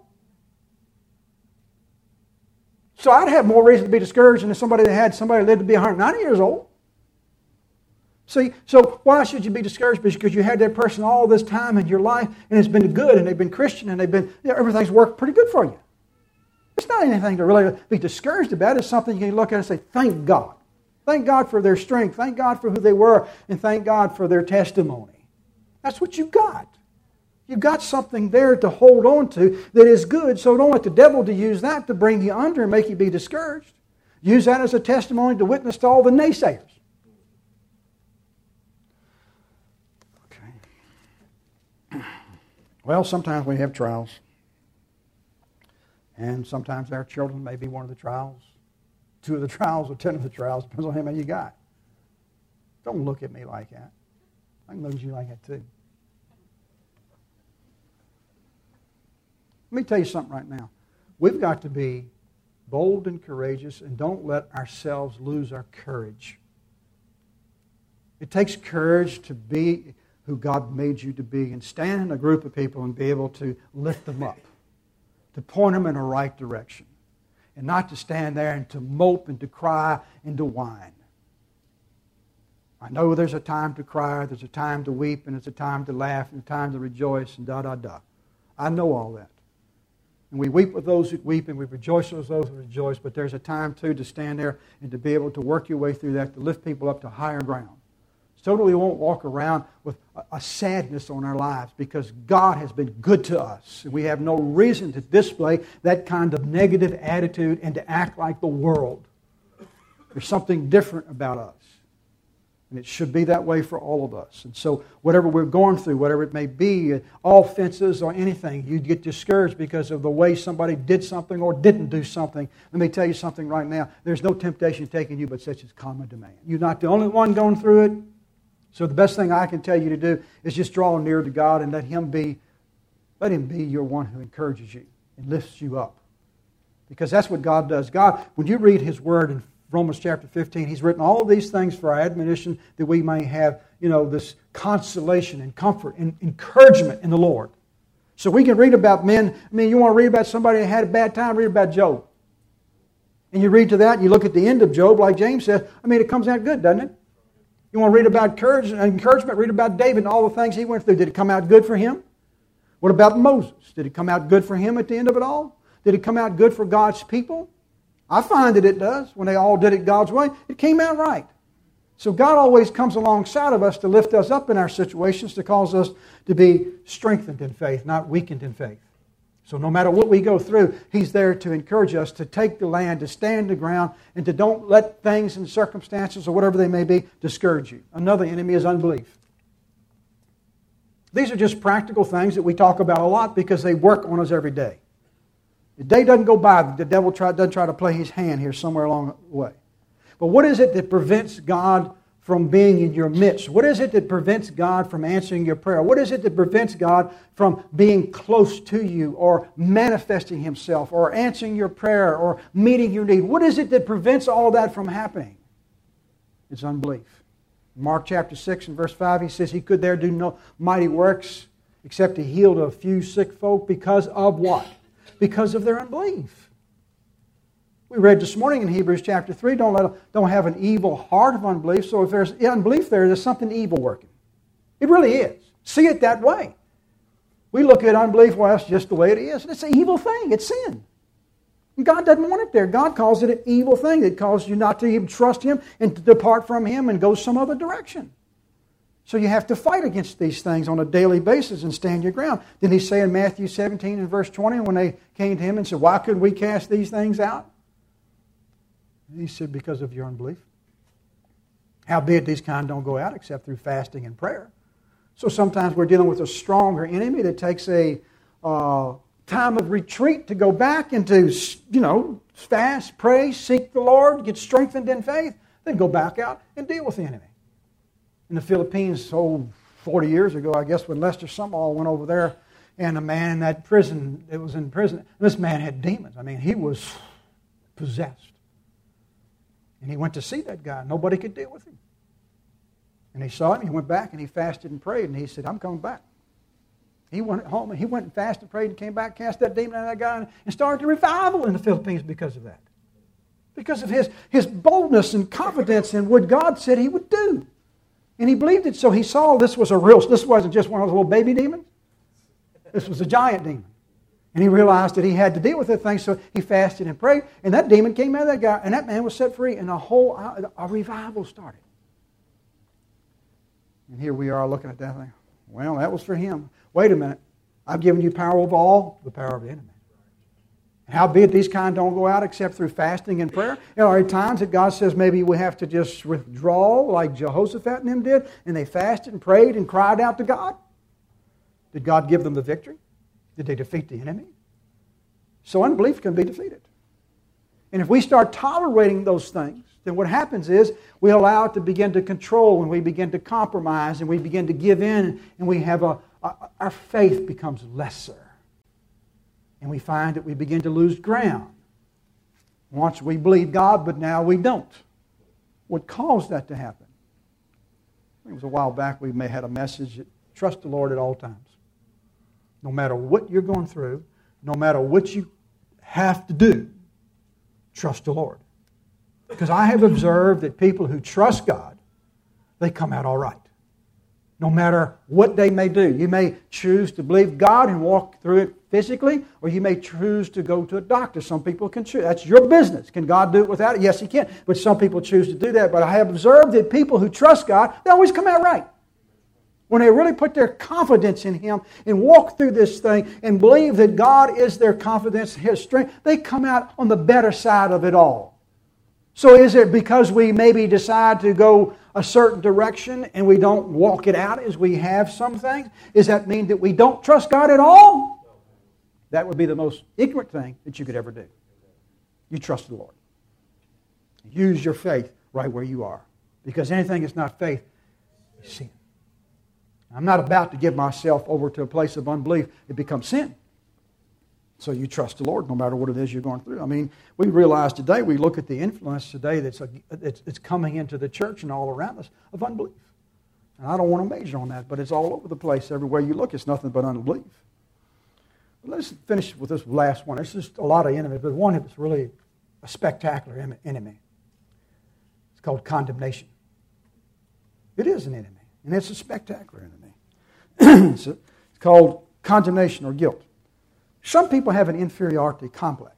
Speaker 1: So I'd have more reason to be discouraged than somebody that had somebody that lived to be one hundred ninety years old. See, so why should you be discouraged? Because you had that person all this time in your life, and it's been good, and they've been Christian, and they've been, you know, everything's worked pretty good for you. It's not anything to really be discouraged about. It's something you can look at and say, thank God. Thank God for their strength. Thank God for who they were, and thank God for their testimony. That's what you've got. You've got something there to hold on to that is good, so don't let the devil to use that to bring you under and make you be discouraged. Use that as a testimony to witness to all the naysayers. Well, sometimes we have trials. And sometimes our children may be one of the trials. Two of the trials or ten of the trials. Depends on how many you got. Don't look at me like that. I can look at you like that too. Let me tell you something right now. We've got to be bold and courageous, and don't let ourselves lose our courage. It takes courage to be who God made you to be and stand in a group of people and be able to lift them up, to point them in the right direction, and not to stand there and to mope and to cry and to whine. I know there's a time to cry, there's a time to weep, and there's a time to laugh, and a time to rejoice, and da-da-da. I know all that. And we weep with those who weep, and we rejoice with those who rejoice, but there's a time, too, to stand there and to be able to work your way through that, to lift people up to higher ground. So that we won't walk around with a sadness on our lives, because God has been good to us. And we have no reason to display that kind of negative attitude and to act like the world. There's something different about us. And it should be that way for all of us. And so whatever we're going through, whatever it may be, offenses or anything, you get discouraged because of the way somebody did something or didn't do something. Let me tell you something right now. There's no temptation taking you but such as common to man. You're not the only one going through it. So the best thing I can tell you to do is just draw near to God and let Him be, let Him be your one who encourages you and lifts you up. Because that's what God does. God, when you read His Word in Romans chapter fifteen, He's written all these things for our admonition that we may have, you know, this consolation and comfort and encouragement in the Lord. So we can read about men. I mean, you want to read about somebody that had a bad time, read about Job. And you read to that, and you look at the end of Job, like James says, I mean, it comes out good, doesn't it? You want to read about courage and encouragement, read about David and all the things he went through. Did it come out good for him? What about Moses? Did it come out good for him at the end of it all? Did it come out good for God's people? I find that it does. When they all did it God's way, it came out right. So God always comes alongside of us to lift us up in our situations, to cause us to be strengthened in faith, not weakened in faith. So no matter what we go through, He's there to encourage us to take the land, to stand the ground, and to don't let things and circumstances or whatever they may be discourage you. Another enemy is unbelief. These are just practical things that we talk about a lot because they work on us every day. The day doesn't go by, the devil try, doesn't try to play his hand here somewhere along the way. But what is it that prevents God from being in your midst? What is it that prevents God from answering your prayer? What is it that prevents God from being close to you or manifesting Himself or answering your prayer or meeting your need? What is it that prevents all that from happening? It's unbelief. In Mark chapter six and verse five, He says He could there do no mighty works except He healed a few sick folk because of what? Because of their unbelief. We read this morning in Hebrews chapter three, don't, let, don't have an evil heart of unbelief. So if there's unbelief there, there's something evil working. It really is. See it that way. We look at unbelief, well, that's just the way it is. It's an evil thing. It's sin. And God doesn't want it there. God calls it an evil thing that causes you not to even trust Him and to depart from Him and go some other direction. So you have to fight against these things on a daily basis and stand your ground. Didn't He say in Matthew seventeen and verse twenty when they came to Him and said, why couldn't we cast these things out? And He said, because of your unbelief. Howbeit these kind don't go out except through fasting and prayer. So sometimes we're dealing with a stronger enemy that takes a uh, time of retreat to go back and to, you know, fast, pray, seek the Lord, get strengthened in faith, then go back out and deal with the enemy. In the Philippines, oh, forty years ago, I guess, when Lester Sumrall went over there, and a man in that prison, it was in prison, this man had demons. I mean, he was possessed. And he went to see that guy. Nobody could deal with him. And he saw him, he went back, and he fasted and prayed, and he said, I'm coming back. He went home, and he went and fasted and prayed, and came back, cast that demon out of that guy, and started a revival in the Philippines because of that. Because of his, his boldness and confidence in what God said He would do. And he believed it, so he saw this was a real, this wasn't just one of those little baby demons. This was a giant demon. And he realized that he had to deal with that thing, so he fasted and prayed, and that demon came out of that guy, and that man was set free, and a whole a revival started. And here we are looking at that thing. Well, that was for him. Wait a minute. I've given you power over all, the power of the enemy. Howbeit these kind don't go out except through fasting and prayer. There are times that God says maybe we have to just withdraw like Jehoshaphat and them did, and they fasted and prayed and cried out to God. Did God give them the victory? Did they defeat the enemy? So unbelief can be defeated. And if we start tolerating those things, then what happens is we allow it to begin to control, and we begin to compromise, and we begin to give in, and we have a, a our faith becomes lesser. And we find that we begin to lose ground. Once we believe God, but now we don't. What caused that to happen? It was a while back we may had a message that trust the Lord at all times. No matter what you're going through, no matter what you have to do, trust the Lord. Because I have observed that people who trust God, they come out all right. No matter what they may do. You may choose to believe God and walk through it physically, or you may choose to go to a doctor. Some people can choose. That's your business. Can God do it without it? Yes, He can. But some people choose to do that. But I have observed that people who trust God, they always come out right. When they really put their confidence in Him and walk through this thing and believe that God is their confidence, His strength, they come out on the better side of it all. So is it because we maybe decide to go a certain direction and we don't walk it out as we have some things? Does that mean that we don't trust God at all? That would be the most ignorant thing that you could ever do. You trust the Lord. Use your faith right where you are. Because anything that's not faith is sin. I'm not about to give myself over to a place of unbelief. It becomes sin. So you trust the Lord no matter what it is you're going through. I mean, we realize today, we look at the influence today that's a, it's, it's coming into the church and all around us of unbelief. And I don't want to major on that, but it's all over the place. Everywhere you look, it's nothing but unbelief. But let's finish with this last one. It's just a lot of enemies, but one that's really a spectacular enemy. It's called condemnation. It is an enemy, and it's a spectacular enemy. it's, a, it's called condemnation or guilt. Some people have an inferiority complex.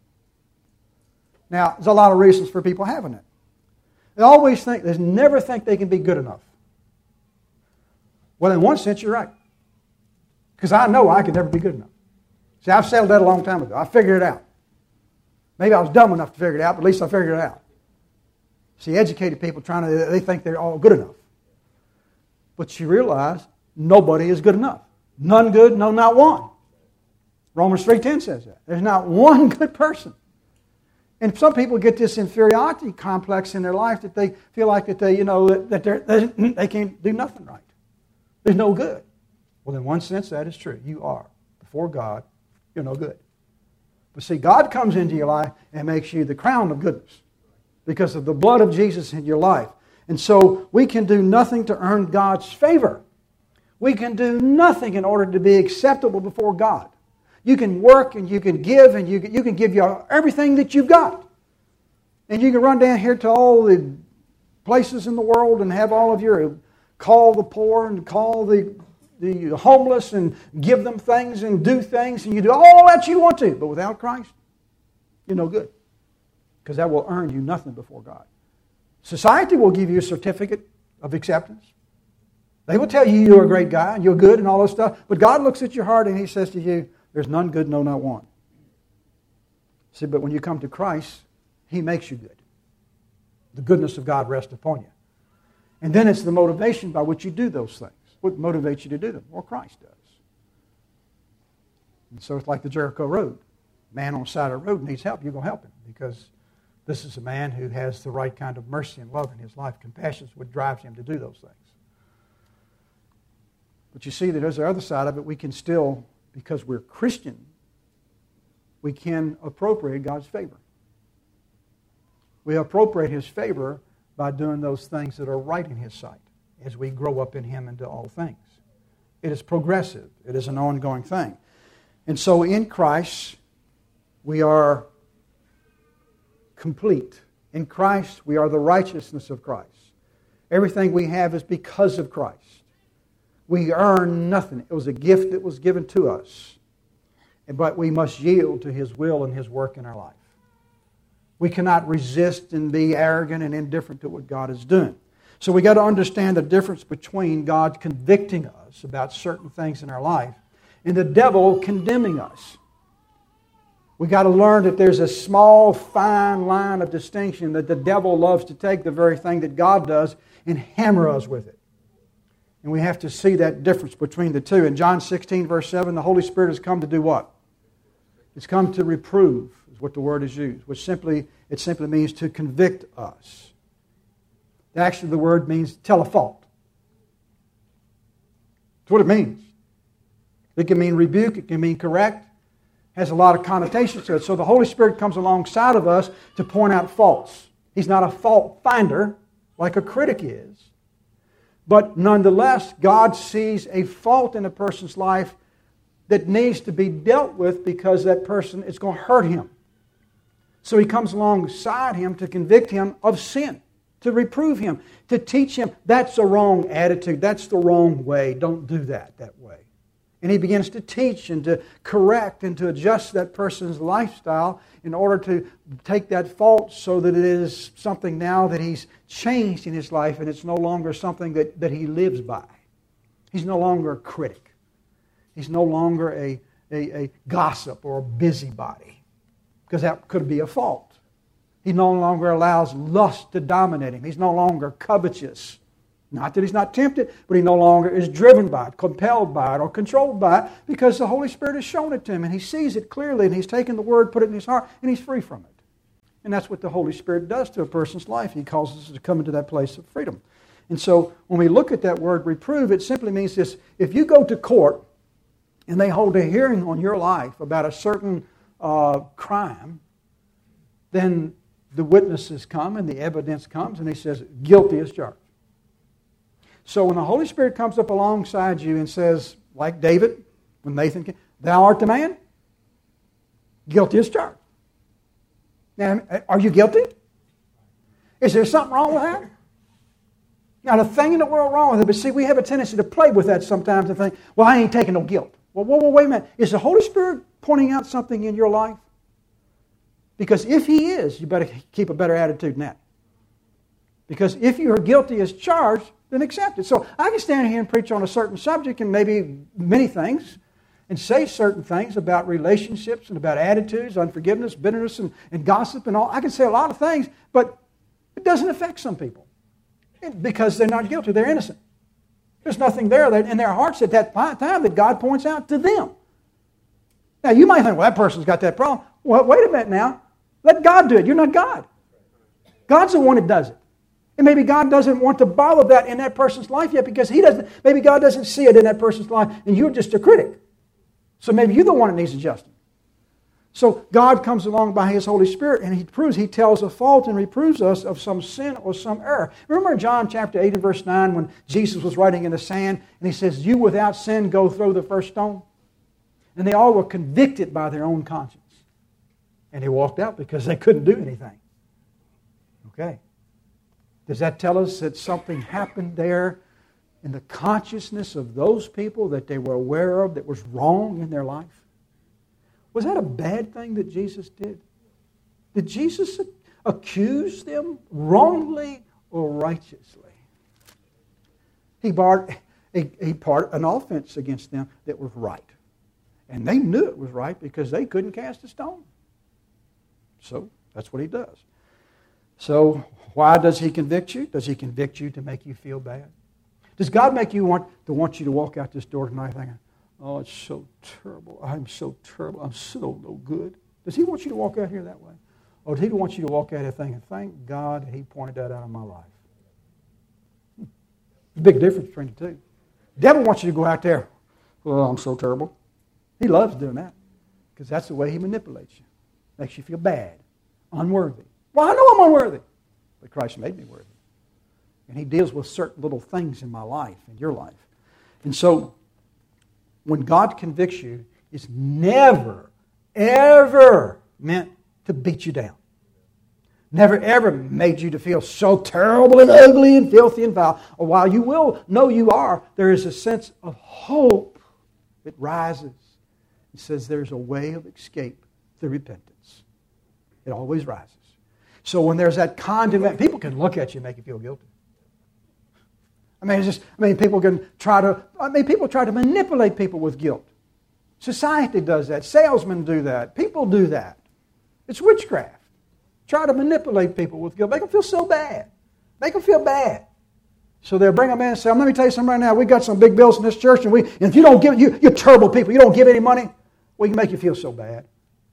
Speaker 1: Now, there's a lot of reasons for people having it. They always think, they never think they can be good enough. Well, in one sense, you're right. Because I know I could never be good enough. See, I've settled that a long time ago. I figured it out. Maybe I was dumb enough to figure it out, but at least I figured it out. See, educated people trying to, they think they're all good enough. But you realize nobody is good enough. None good, no, not one. Romans three ten says that. There's not one good person. And some people get this inferiority complex in their life that they feel like that they, you know, that they're, they they can't do nothing right. There's no good. Well, in one sense, that is true. You are. Before God, you're no good. But see, God comes into your life and makes you the crown of goodness because of the blood of Jesus in your life. And so we can do nothing to earn God's favor. We can do nothing in order to be acceptable before God. You can work and you can give and you can, you can give you everything that you've got. And you can run down here to all the places in the world and have all of your, call the poor and call the, the homeless and give them things and do things. And you do all that you want to. But without Christ, you're no good. Because that will earn you nothing before God. Society will give you a certificate of acceptance. They will tell you you're a great guy and you're good and all this stuff. But God looks at your heart and He says to you, there's none good, no, not one. See, but when you come to Christ, He makes you good. The goodness of God rests upon you. And then it's the motivation by which you do those things. What motivates you to do them? Well, Christ does. And so it's like the Jericho Road. Man on the side of the road needs help, you're going to help him. Because this is a man who has the right kind of mercy and love in his life. Compassion is what drives him to do those things. But you see that there's the other side of it. We can still, because we're Christian, we can appropriate God's favor. We appropriate His favor by doing those things that are right in His sight as we grow up in Him into all things. It is progressive. It is an ongoing thing. And so in Christ, we are complete. In Christ, we are the righteousness of Christ. Everything we have is because of Christ. We earn nothing. It was a gift that was given to us. But we must yield to His will and His work in our life. We cannot resist and be arrogant and indifferent to what God is doing. So we got to understand the difference between God convicting us about certain things in our life and the devil condemning us. We got to learn that there's a small, fine line of distinction that the devil loves to take the very thing that God does and hammer us with it. And we have to see that difference between the two. In John sixteen, verse seven, the Holy Spirit has come to do what? It's come to reprove, is what the word is used, which simply, it simply means to convict us. Actually, the word means tell a fault. That's what it means. It can mean rebuke, it can mean correct. It has a lot of connotations to it. So the Holy Spirit comes alongside of us to point out faults. He's not a fault finder like a critic is. But nonetheless, God sees a fault in a person's life that needs to be dealt with because that person is going to hurt him. So He comes alongside him to convict him of sin, to reprove him, to teach him that's a wrong attitude, that's the wrong way, don't do that that way. And He begins to teach and to correct and to adjust that person's lifestyle in order to take that fault so that it is something now that he's changed in his life and it's no longer something that, that he lives by. He's no longer a critic. He's no longer a, a, a gossip or a busybody, because that could be a fault. He no longer allows lust to dominate him. He's no longer covetous. Not that he's not tempted, but he no longer is driven by it, compelled by it, or controlled by it, because the Holy Spirit has shown it to him, and he sees it clearly, and he's taken the Word, put it in his heart, and he's free from it. And that's what the Holy Spirit does to a person's life. He causes us to come into that place of freedom. And so when we look at that word reprove, it simply means this. If you go to court and they hold a hearing on your life about a certain uh, crime, then the witnesses come and the evidence comes, and he says, guilty as charged. So when the Holy Spirit comes up alongside you and says, like David, when Nathan came, thou art the man, guilty as charged. Now, are you guilty? Is there something wrong with that? Not a thing in the world wrong with it, but see, we have a tendency to play with that sometimes and think, well, I ain't taking no guilt. Well, whoa, whoa, wait a minute. Is the Holy Spirit pointing out something in your life? Because if He is, you better keep a better attitude than that. Because if you are guilty as charged, then accept it. So I can stand here and preach on a certain subject and maybe many things and say certain things about relationships and about attitudes, unforgiveness, bitterness, and, and gossip and all. I can say a lot of things, but it doesn't affect some people because they're not guilty. They're innocent. There's nothing there in their hearts at that time that God points out to them. Now, you might think, well, that person's got that problem. Well, wait a minute now. Let God do it. You're not God. God's the one that does it. And maybe God doesn't want to bother that in that person's life yet because He doesn't. Maybe God doesn't see it in that person's life, and you're just a critic. So maybe you're the one that needs adjusting. So God comes along by His Holy Spirit, and He proves, He tells a fault and reproves us of some sin or some error. Remember in John chapter eight and verse nine when Jesus was writing in the sand, and He says, you without sin go throw the first stone? And they all were convicted by their own conscience. And they walked out because they couldn't do anything. Okay. Does that tell us that something happened there in the consciousness of those people that they were aware of that was wrong in their life? Was that a bad thing that Jesus did? Did Jesus accuse them wrongly or righteously? He brought a, he brought an offense against them that was right. And they knew it was right because they couldn't cast a stone. So that's what He does. So why does He convict you? Does He convict you to make you feel bad? Does God make you want to want you to walk out this door tonight thinking, oh, it's so terrible. I'm so terrible. I'm so no good. Does He want you to walk out here that way? Or does He want you to walk out here thinking, thank God He pointed that out of my life? There's a big difference between the two. The devil wants you to go out there, well, I'm so terrible. He loves doing that because that's the way he manipulates you. Makes you feel bad, unworthy. Well, I know I'm unworthy, but Christ made me worthy. And He deals with certain little things in my life, in your life. And so, when God convicts you, it's never, ever meant to beat you down. Never, ever made you to feel so terrible and ugly and filthy and foul. Or while you will know you are, there is a sense of hope that rises. It says there's a way of escape through repentance. It always rises. So when there's that condemnation, people can look at you and make you feel guilty. I mean, it's just, I mean, people can try to, I mean, people try to manipulate people with guilt. Society does that. Salesmen do that. People do that. It's witchcraft. Try to manipulate people with guilt. Make them feel so bad. Make them feel bad. So they'll bring them in and say, let me tell you something right now. We got some big bills in this church, and we, and if you don't give, you, you're terrible people. You don't give any money. We can make you feel so bad.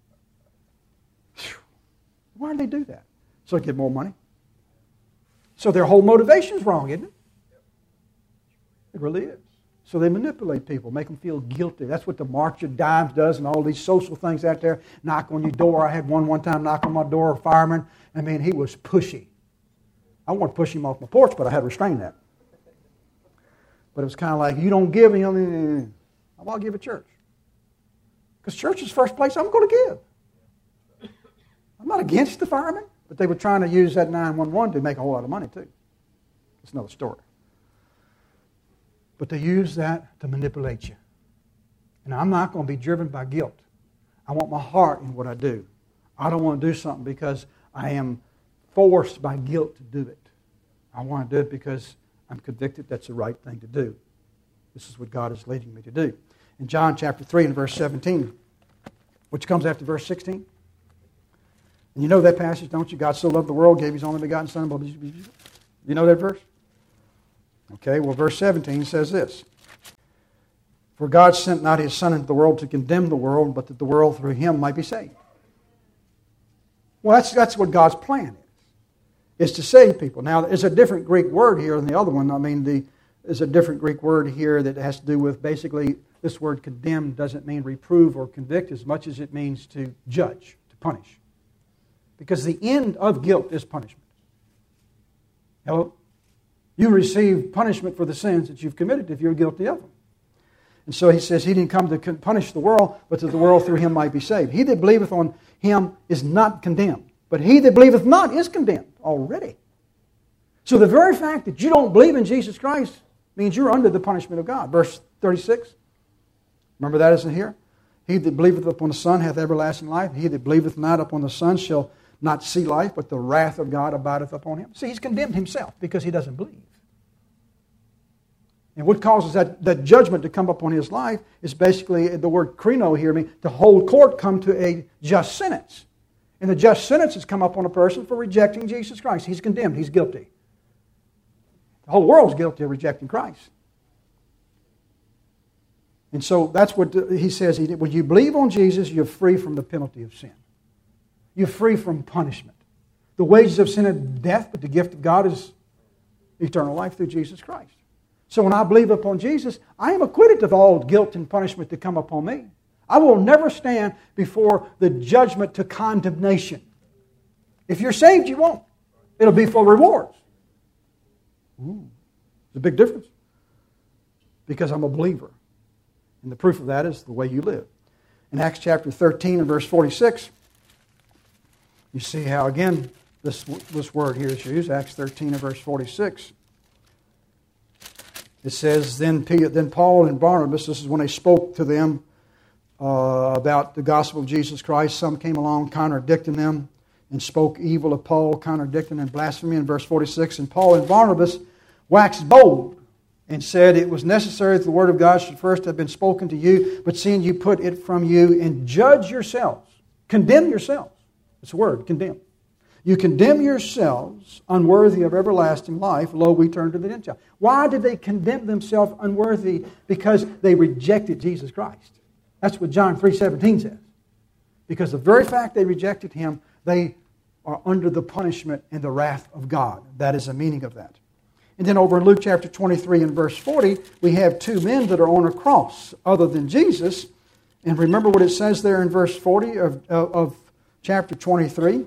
Speaker 1: Why do they do that? So they get more money. So their whole motivation is wrong, isn't it? It really is. So they manipulate people, make them feel guilty. That's what the March of Dimes does and all these social things out there. Knock on your door. I had one one time knock on my door, a fireman. I mean, he was pushy. I wanted to push him off my porch, but I had to restrain that. But it was kind of like, you don't give, you know, I'll give at church. Because church is the first place I'm going to give. I'm not against the firemen, but they were trying to use that nine one one to make a whole lot of money, too. It's another story. But they use that to manipulate you. And I'm not going to be driven by guilt. I want my heart in what I do. I don't want to do something because I am forced by guilt to do it. I want to do it because I'm convicted that's the right thing to do. This is what God is leading me to do. In John chapter three and verse seventeen, which comes after verse sixteen, And you know that passage, don't you? God so loved the world, gave His only begotten Son. You know that verse? Okay, well, verse seventeen says this. For God sent not His Son into the world to condemn the world, but that the world through Him might be saved. Well, that's, that's what God's plan is, is to save people. Now, there's a different Greek word here than the other one. I mean, the, there's a different Greek word here that has to do with basically, this word condemn doesn't mean reprove or convict as much as it means to judge, to punish. Because the end of guilt is punishment. Hello? You receive punishment for the sins that you've committed if you're guilty of them. And so he says he didn't come to punish the world, but that the world through Him might be saved. He that believeth on Him is not condemned, but he that believeth not is condemned already. So the very fact that you don't believe in Jesus Christ means you're under the punishment of God. Verse thirty-six. Remember that, isn't it here? He that believeth upon the Son hath everlasting life. He that believeth not upon the Son shall not see life, but the wrath of God abideth upon him. See, he's condemned himself because he doesn't believe. And what causes that, that judgment to come upon his life is basically, the word krino here means to hold court, come to a just sentence. And the just sentence has come upon a person for rejecting Jesus Christ. He's condemned. He's guilty. The whole world's guilty of rejecting Christ. And so that's what he says. When you believe on Jesus, you're free from the penalty of sin. You're free from punishment. The wages of sin is death, but the gift of God is eternal life through Jesus Christ. So when I believe upon Jesus, I am acquitted of all guilt and punishment to come upon me. I will never stand before the judgment to condemnation. If you're saved, you won't. It'll be for rewards. Ooh, it's a big difference. Because I'm a believer. And the proof of that is the way you live. In Acts chapter thirteen and verse forty-six, you see how, again, this, this word here is used. Acts thirteen and verse forty-six. It says, then, then Paul and Barnabas, this is when they spoke to them uh, about the gospel of Jesus Christ. Some came along contradicting them and spoke evil of Paul, contradicting and blasphemy in verse forty-six. And Paul and Barnabas waxed bold and said, it was necessary that the word of God should first have been spoken to you, but seeing you put it from you, and judge yourselves, condemn yourselves. It's a word, condemn. You condemn yourselves unworthy of everlasting life, lo, we turn to the Gentile. Why did they condemn themselves unworthy? Because they rejected Jesus Christ. That's what John three seventeen says. Because the very fact they rejected Him, they are under the punishment and the wrath of God. That is the meaning of that. And then over in Luke chapter twenty-three and verse forty, we have two men that are on a cross other than Jesus. And remember what it says there in verse forty of, of, of chapter twenty-three,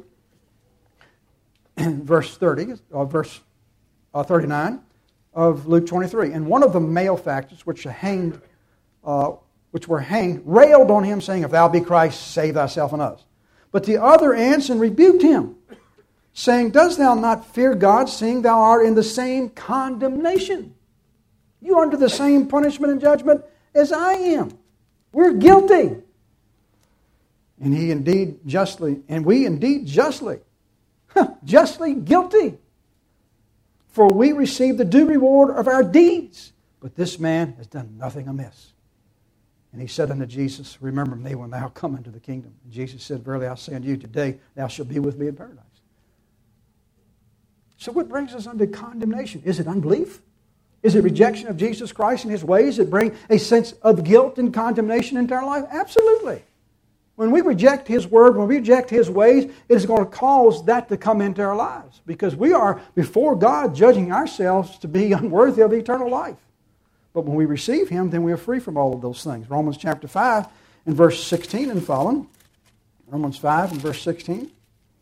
Speaker 1: verse thirty, or verse uh, thirty-nine of Luke twenty-three. And one of the malefactors which hanged, uh, which were hanged, railed on him, saying, if thou be Christ, save thyself and us. But the other answered and rebuked him, saying, dost thou not fear God, seeing thou art in the same condemnation? You are under the same punishment and judgment as I am. We're guilty. And he indeed justly, and we indeed justly, justly guilty. For we receive the due reward of our deeds. But this man has done nothing amiss. And he said unto Jesus, remember me when thou come into the kingdom. And Jesus said, verily I say unto you, today thou shalt be with me in paradise. So what brings us under condemnation? Is it unbelief? Is it rejection of Jesus Christ and His ways that bring a sense of guilt and condemnation into our life? Absolutely. When we reject His Word, when we reject His ways, it is going to cause that to come into our lives. Because we are, before God, judging ourselves to be unworthy of eternal life. But when we receive Him, then we are free from all of those things. Romans chapter five and verse sixteen and following. Romans five and verse sixteen.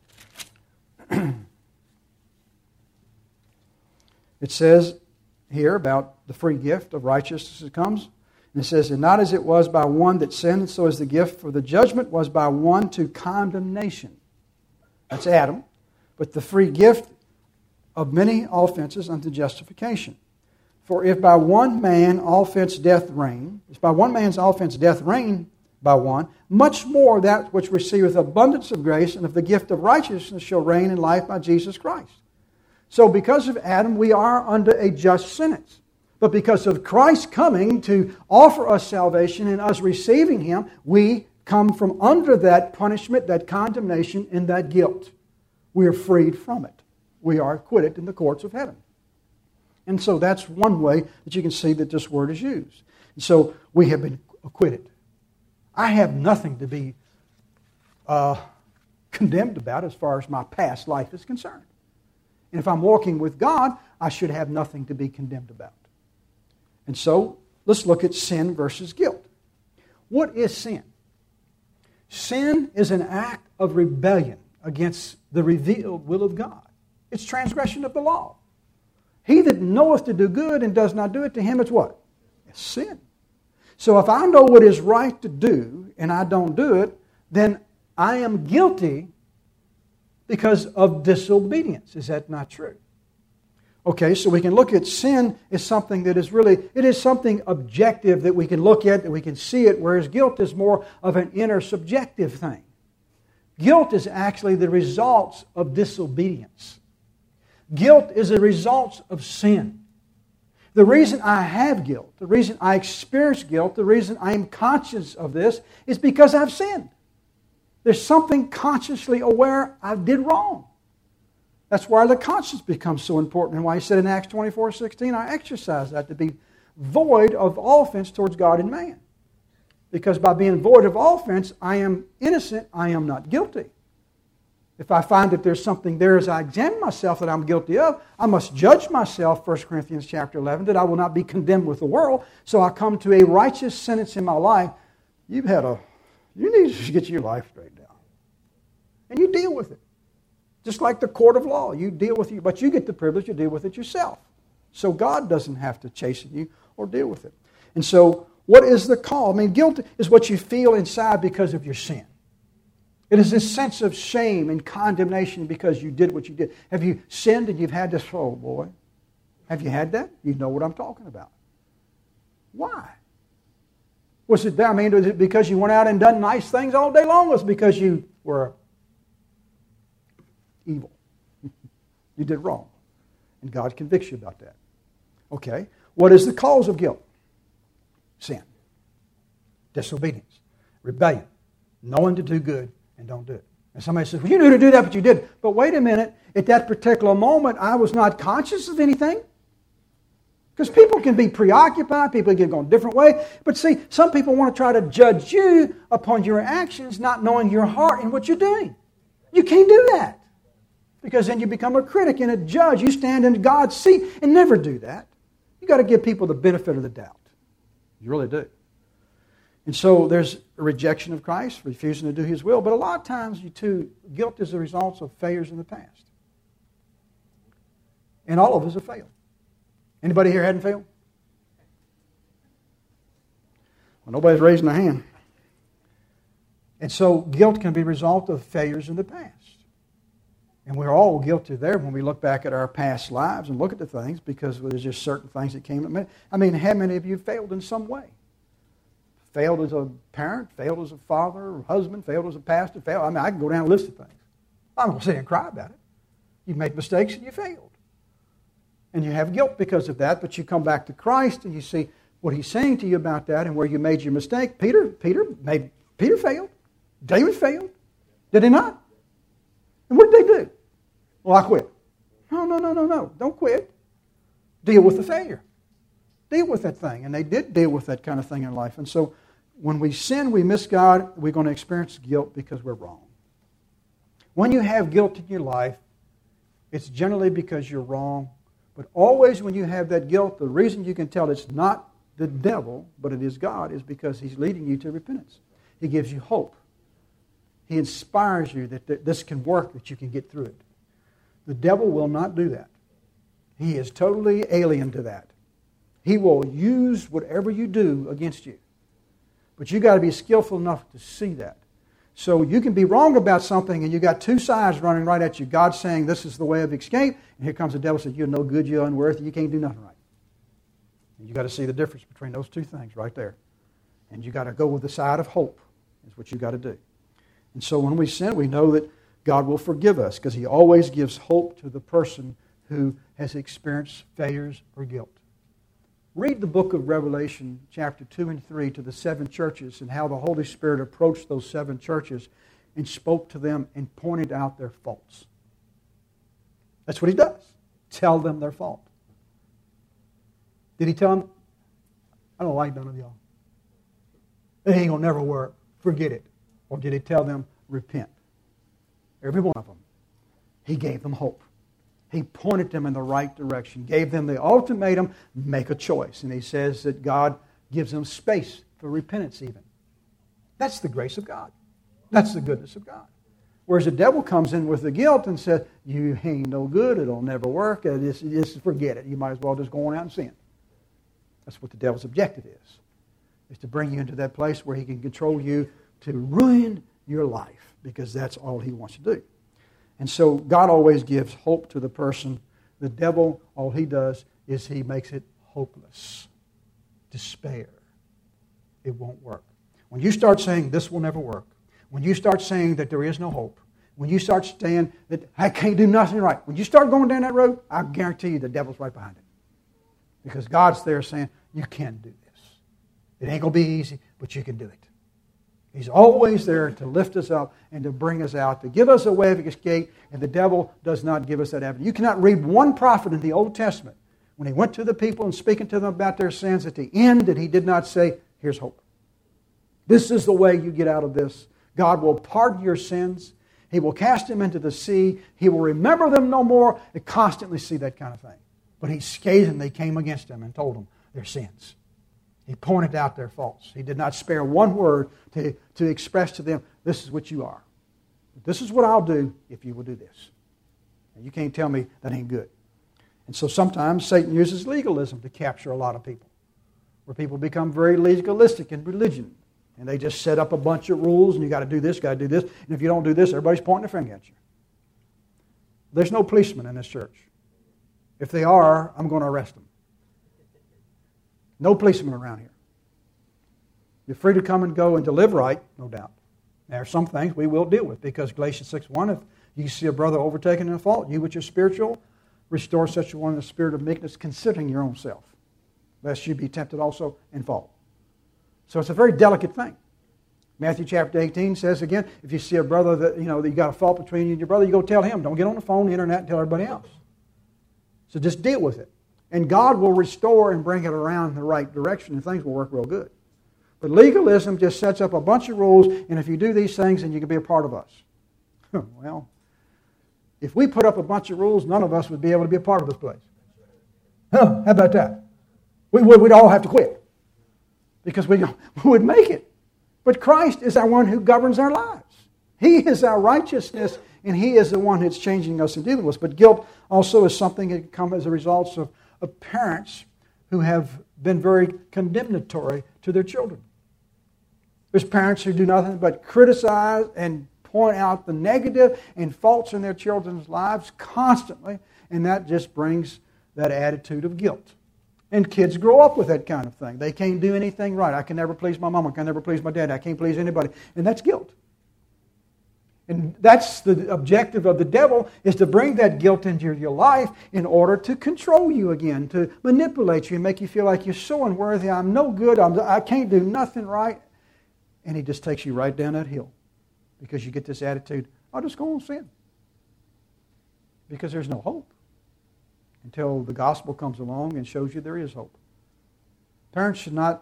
Speaker 1: It says here about the free gift of righteousness that comes. And it says, and not as it was by one that sinned, so as the gift for the judgment was by one to condemnation. That's Adam. But the free gift of many offenses unto justification. For if by one man offense death reign, if by one man's offense death reign by one, much more that which receiveth abundance of grace and of the gift of righteousness shall reign in life by Jesus Christ. So because of Adam, we are under a just sentence. But because of Christ coming to offer us salvation and us receiving Him, we come from under that punishment, that condemnation, and that guilt. We are freed from it. We are acquitted in the courts of heaven. And so that's one way that you can see that this word is used. And so we have been acquitted. I have nothing to be uh, condemned about as far as my past life is concerned. And if I'm walking with God, I should have nothing to be condemned about. And so let's look at sin versus guilt. What is sin? Sin is an act of rebellion against the revealed will of God. It's transgression of the law. He that knoweth to do good and does not do it, to him it's what? It's sin. So if I know what is right to do and I don't do it, then I am guilty because of disobedience. Is that not true? Okay, so we can look at sin as something that is really, it is something objective that we can look at, that we can see it, whereas guilt is more of an inner subjective thing. Guilt is actually the results of disobedience. Guilt is a result of sin. The reason I have guilt, the reason I experience guilt, the reason I am conscious of this is because I've sinned. There's something consciously aware I did wrong. That's why the conscience becomes so important, and why he said in Acts twenty-four sixteen, I exercise that to be void of all offense towards God and man. Because by being void of all offense, I am innocent, I am not guilty. If I find that there's something there as I examine myself that I'm guilty of, I must judge myself, First Corinthians chapter eleven, that I will not be condemned with the world, so I come to a righteous sentence in my life. You've had a, you need to get your life straightened out. And you deal with it. Just like the court of law, you deal with it, but you get the privilege to deal with it yourself. So God doesn't have to chasten you or deal with it. And so, what is the call? I mean, guilt is what you feel inside because of your sin. It is this sense of shame and condemnation because you did what you did. Have you sinned and you've had this, oh boy, have you had that? You know what I'm talking about. Why? Was it, I mean, was it because you went out and done nice things all day long? Was it because you were evil? You did wrong. And God convicts you about that. Okay. What is the cause of guilt? Sin. Disobedience. Rebellion. Knowing to do good and don't do it. And somebody says, well, you knew to do that, but you didn't. But wait a minute. At that particular moment, I was not conscious of anything. Because people can be preoccupied. People can go a different way. But see, some people want to try to judge you upon your actions, not knowing your heart and what you're doing. You can't do that. Because then you become a critic and a judge. You stand in God's seat and never do that. You've got to give people the benefit of the doubt. You really do. And so there's a rejection of Christ, refusing to do His will. But a lot of times, you too, guilt is the result of failures in the past. And all of us have failed. Anybody here hadn't failed? Well, nobody's raising their hand. And so guilt can be a result of failures in the past. And we're all guilty there when we look back at our past lives and look at the things, because there's just certain things that came to me. I mean, how many of you failed in some way? Failed as a parent, failed as a father, or husband, failed as a pastor, failed. I mean, I can go down a list of things. I'm going to sit and cry about it. You made mistakes and you failed. And you have guilt because of that, but you come back to Christ and you see what He's saying to you about that and where you made your mistake. Peter, Peter made, Peter failed. David failed. Did he not? And what did they do? Well, I quit. No, no, no, no, no. Don't quit. Deal with the failure. Deal with that thing. And they did deal with that kind of thing in life. And so when we sin, we miss God, we're going to experience guilt because we're wrong. When you have guilt in your life, it's generally because you're wrong. But always when you have that guilt, the reason you can tell it's not the devil, but it is God, is because He's leading you to repentance. He gives you hope. He inspires you that this can work, that you can get through it. The devil will not do that. He is totally alien to that. He will use whatever you do against you. But you've got to be skillful enough to see that. So you can be wrong about something and you got two sides running right at you. God's saying this is the way of escape. And here comes the devil and says, you're no good, you're unworthy, you can't do nothing right. And you've got to see the difference between those two things right there. And you've got to go with the side of hope is what you've got to do. And so when we sin, we know that God will forgive us because He always gives hope to the person who has experienced failures or guilt. Read the book of Revelation, chapter two and three, to the seven churches and how the Holy Spirit approached those seven churches and spoke to them and pointed out their faults. That's what he does. Tell them their fault. Did he tell them, I don't like none of y'all. It ain't going to never work. Forget it. Or did he tell them, repent? Every one of them. He gave them hope. He pointed them in the right direction, gave them the ultimatum, make a choice. And he says that God gives them space for repentance even. That's the grace of God. That's the goodness of God. Whereas the devil comes in with the guilt and says, you ain't no good, it'll never work, just, just forget it. You might as well just go on out and sin. That's what the devil's objective is, is to bring you into that place where he can control you to ruin your life, because that's all he wants to do. And so God always gives hope to the person. The devil, all he does is he makes it hopeless. Despair. It won't work. When you start saying this will never work, when you start saying that there is no hope, when you start saying that I can't do nothing right, when you start going down that road, I guarantee you the devil's right behind it. Because God's there saying, you can do this. It ain't going to be easy, but you can do it. He's always there to lift us up and to bring us out, to give us a way of escape, and the devil does not give us that avenue. You cannot read one prophet in the Old Testament when he went to the people and speaking to them about their sins at the end that he did not say, here's hope. This is the way you get out of this. God will pardon your sins. He will cast them into the sea. He will remember them no more. You constantly see that kind of thing. But he scathingly came against them and told them their sins. He pointed out their faults. He did not spare one word to, to express to them, this is what you are. This is what I'll do if you will do this. And you can't tell me that ain't good. And so sometimes Satan uses legalism to capture a lot of people, where people become very legalistic in religion. And they just set up a bunch of rules, and you got to do this, got to do this. And if you don't do this, everybody's pointing their finger at you. There's no policemen in this church. If they are, I'm going to arrest them. No policemen around here. You're free to come and go and to live right, no doubt. There are some things we will deal with, because Galatians six one, if you see a brother overtaken in a fault, you which are spiritual, restore such a one in the spirit of meekness, considering your own self, lest you be tempted also and fall. So it's a very delicate thing. Matthew chapter eighteen says again, if you see a brother that, you know, that you got a fault between you and your brother, you go tell him. Don't get on the phone, the internet, and tell everybody else. So just deal with it. And God will restore and bring it around in the right direction, and things will work real good. But legalism just sets up a bunch of rules, and if you do these things, then you can be a part of us. Well, if we put up a bunch of rules, none of us would be able to be a part of this place. Huh, how about that? We would, we'd all have to quit, because we, we would make it. But Christ is our one who governs our lives. He is our righteousness, and He is the one that's changing us and dealing with us. But guilt also is something that can come as a result of, of parents who have been very condemnatory to their children. There's parents who do nothing but criticize and point out the negative and faults in their children's lives constantly, and that just brings that attitude of guilt. And kids grow up with that kind of thing. They can't do anything right. I can never please my mom. I can never please my dad. I can't please anybody. And that's guilt. And that's the objective of the devil, is to bring that guilt into your life in order to control you again, to manipulate you and make you feel like you're so unworthy. I'm no good. I'm, I can't do nothing right. And he just takes you right down that hill, because you get this attitude, I'll just go on sin. Because there's no hope until the gospel comes along and shows you there is hope. Parents should not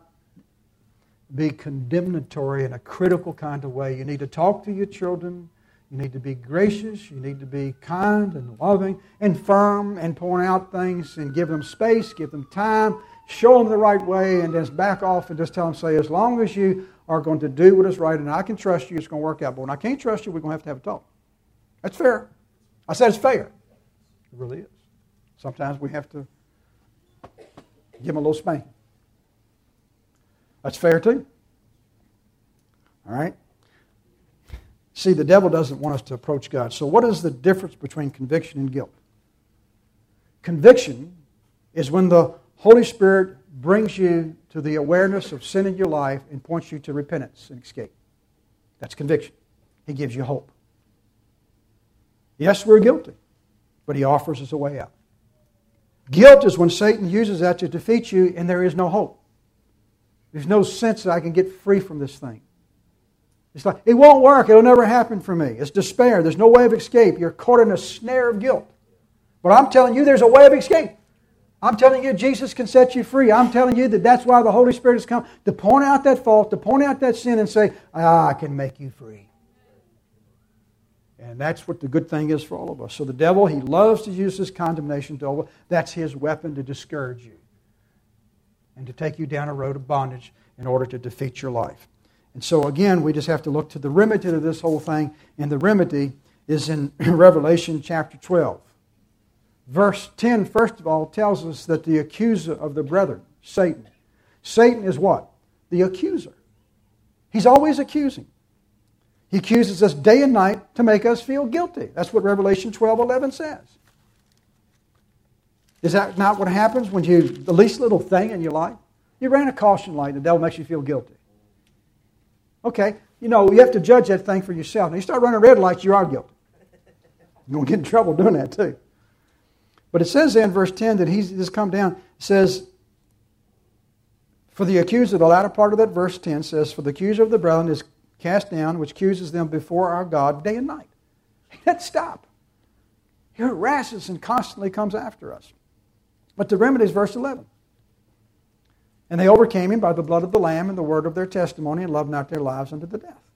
Speaker 1: be condemnatory in a critical kind of way. You need to talk to your children. You need to be gracious. You need to be kind and loving and firm and point out things and give them space, give them time, show them the right way, and just back off and just tell them, say, as long as you are going to do what is right and I can trust you, it's going to work out. But when I can't trust you, we're going to have to have a talk. That's fair. I said it's fair. It really is. Sometimes we have to give them a little spanking. That's fair too. All right? See, the devil doesn't want us to approach God. So what is the difference between conviction and guilt? Conviction is when the Holy Spirit brings you to the awareness of sin in your life and points you to repentance and escape. That's conviction. He gives you hope. Yes, we're guilty, but He offers us a way out. Guilt is when Satan uses that to defeat you and there is no hope. There's no sense that I can get free from this thing. It's like, it won't work. It'll never happen for me. It's despair. There's no way of escape. You're caught in a snare of guilt. But I'm telling you, there's a way of escape. I'm telling you, Jesus can set you free. I'm telling you that that's why the Holy Spirit has come, to point out that fault, to point out that sin and say, ah, I can make you free. And that's what the good thing is for all of us. So the devil, he loves to use his condemnation to over. That's his weapon to discourage you and to take you down a road of bondage in order to defeat your life. And so again, we just have to look to the remedy to this whole thing, and the remedy is in Revelation chapter twelve. Verse ten, first of all, tells us that the accuser of the brethren, Satan. Satan is what? The accuser. He's always accusing. He accuses us day and night to make us feel guilty. That's what Revelation twelve eleven says. Is that not what happens when you, the least little thing in your life? You ran a caution light, the devil makes you feel guilty. Okay, you know, you have to judge that thing for yourself. Now, you start running red lights, you are guilty. You're going to get in trouble doing that too. But it says there in verse ten that he's just come down. It says, for the accuser, the latter part of that verse ten says, for the accuser of the brethren is cast down, which accuses them before our God day and night. He doesn't stop. He harasses and constantly comes after us. But the remedy is verse eleven. And they overcame him by the blood of the Lamb and the word of their testimony, and loved not their lives unto the death.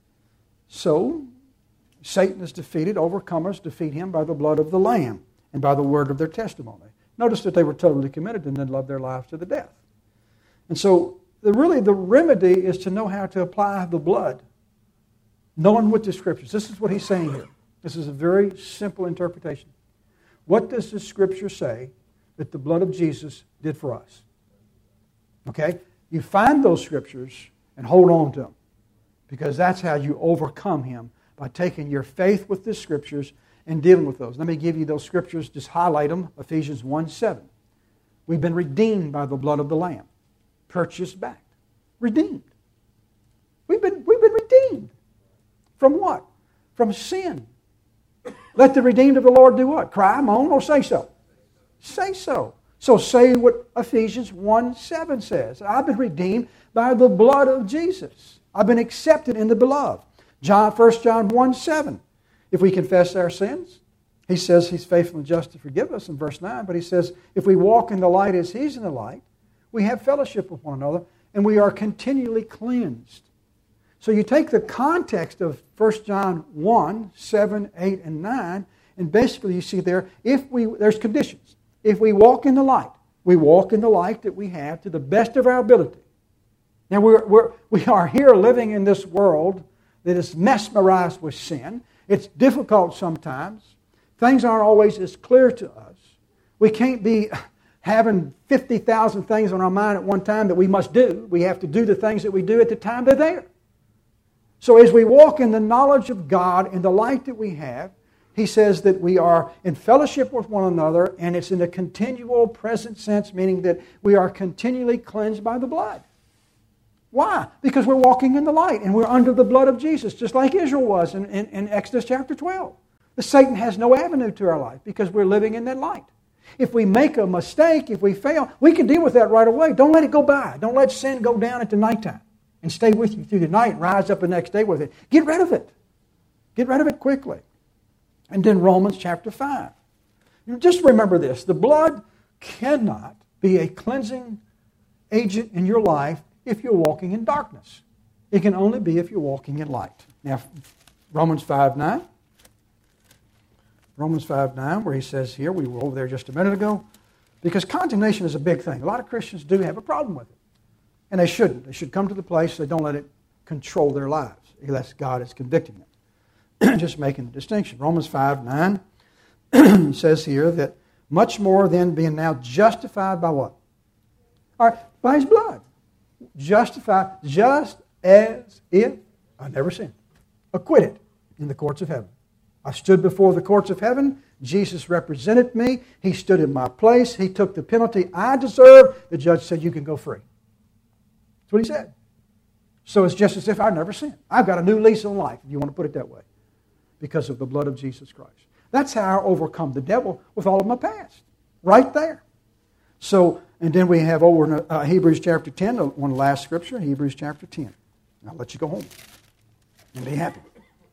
Speaker 1: So, Satan is defeated. Overcomers defeat him by the blood of the Lamb and by the word of their testimony. Notice that they were totally committed and then loved their lives to the death. And so, the, really, the remedy is to know how to apply the blood, knowing with the Scriptures. This is what he's saying here. This is a very simple interpretation. What does the Scripture say that the blood of Jesus did for us? Okay? You find those Scriptures and hold on to them, because that's how you overcome him, by taking your faith with the Scriptures and dealing with those. Let me give you those Scriptures, just highlight them. Ephesians one seven. We've been redeemed by the blood of the Lamb. Purchased back. Redeemed. We've been, we've been redeemed. From what? From sin. Let the redeemed of the Lord do what? Cry, moan, or say so? Say so. So say what Ephesians one seven says. I've been redeemed by the blood of Jesus. I've been accepted in the beloved. John, First John one seven. If we confess our sins, he says he's faithful and just to forgive us in verse nine. But he says, if we walk in the light as he's in the light, we have fellowship with one another, and we are continually cleansed. So you take the context of First John one, seven, eight, and nine, and basically you see there, if we there's conditions. If we walk in the light, we walk in the light that we have to the best of our ability. Now we're, we're, we are here living in this world that is mesmerized with sin. It's difficult sometimes. Things aren't always as clear to us. We can't be having fifty thousand things on our mind at one time that we must do. We have to do the things that we do at the time they're there. So as we walk in the knowledge of God, in the light that we have, he says that we are in fellowship with one another, and it's in a continual present sense, meaning that we are continually cleansed by the blood. Why? Because we're walking in the light, and we're under the blood of Jesus, just like Israel was in, in, in Exodus chapter twelve. The Satan has no avenue to our life because we're living in that light. If we make a mistake, if we fail, we can deal with that right away. Don't let it go by. Don't let sin go down at the nighttime and stay with you through the night and rise up the next day with it. Get rid of it. Get rid of it quickly. And then Romans chapter five. Just remember this. The blood cannot be a cleansing agent in your life if you're walking in darkness. It can only be if you're walking in light. Now, Romans five nine. Romans five nine, where he says here, we were over there just a minute ago, because condemnation is a big thing. A lot of Christians do have a problem with it. And they shouldn't. They should come to the place they don't let it control their lives, unless God is convicting them. Just making the distinction. Romans five nine says here that much more than being now justified by what? All right, by his blood. Justified just as if I never sinned. Acquitted in the courts of heaven. I stood before the courts of heaven. Jesus represented me. He stood in my place. He took the penalty I deserved. The judge said, you can go free. That's what he said. So it's just as if I never sinned. I've got a new lease on life, if you want to put it that way, because of the blood of Jesus Christ. That's how I overcome the devil with all of my past. right there. So, and then we have over in uh, Hebrews chapter ten, one of the last scripture, Hebrews chapter ten. I'll let you go home and be happy.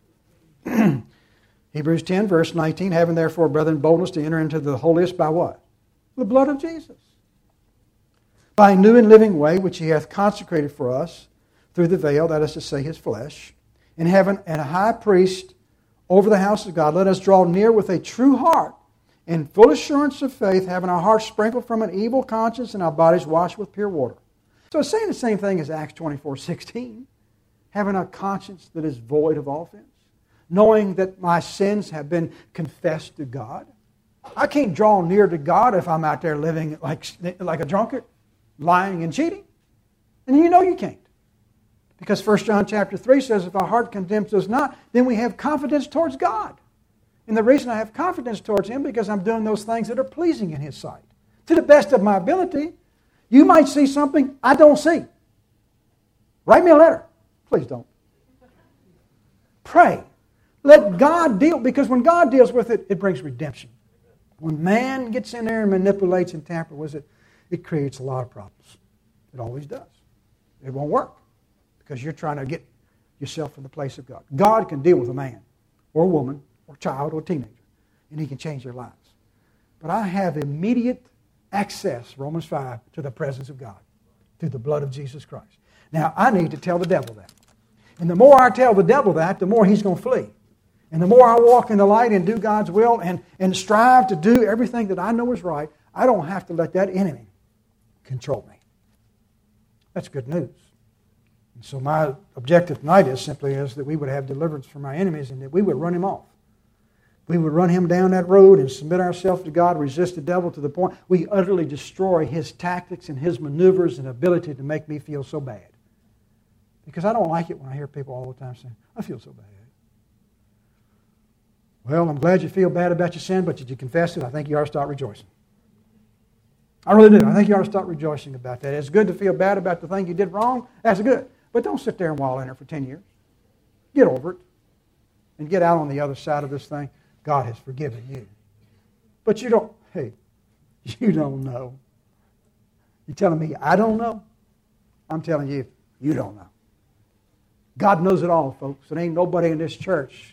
Speaker 1: Hebrews ten, verse nineteen, having therefore, brethren, boldness to enter into the holiest by what? The blood of Jesus. By a new and living way, which he hath consecrated for us through the veil, that is to say, his flesh, and having a high priest over the house of God, let us draw near with a true heart in full assurance of faith, having our hearts sprinkled from an evil conscience and our bodies washed with pure water. So it's saying the same thing as Acts twenty-four sixteen, having a conscience that is void of offense, knowing that my sins have been confessed to God. I can't draw near to God if I'm out there living like, like a drunkard, lying and cheating. And you know you can't. Because First John chapter three says, if our heart condemns us not, then we have confidence towards God. And the reason I have confidence towards Him, because I'm doing those things that are pleasing in His sight. To the best of my ability. You might see something I don't see. Write me a letter. Please don't. Pray. Let God deal, because when God deals with it, it brings redemption. When man gets in there and manipulates and tampers with it, it creates a lot of problems. It always does. It won't work because you're trying to get yourself in the place of God. God can deal with a man or a woman or child or teenager, and He can change their lives. But I have immediate access, Romans five, to the presence of God through the blood of Jesus Christ. Now, I need to tell the devil that. And the more I tell the devil that, the more he's going to flee. And the more I walk in the light and do God's will and, and strive to do everything that I know is right, I don't have to let that enemy control me. That's good news. And so my objective tonight is simply is that we would have deliverance from our enemies and that we would run him off. We would run him down that road and submit ourselves to God, resist the devil to the point we utterly destroy his tactics and his maneuvers and ability to make me feel so bad. Because I don't like it when I hear people all the time saying, I feel so bad. Well, I'm glad you feel bad about your sin, but did you confess it? I think you ought to start rejoicing. I really do. I think you ought to start rejoicing about that. It's good to feel bad about the thing you did wrong. That's good. But don't sit there and wallow in it for ten years. Get over it. And get out on the other side of this thing. God has forgiven you. But you don't, hey, you don't know. You're telling me I don't know? I'm telling you, you don't know. God knows it all, folks. And ain't nobody in this church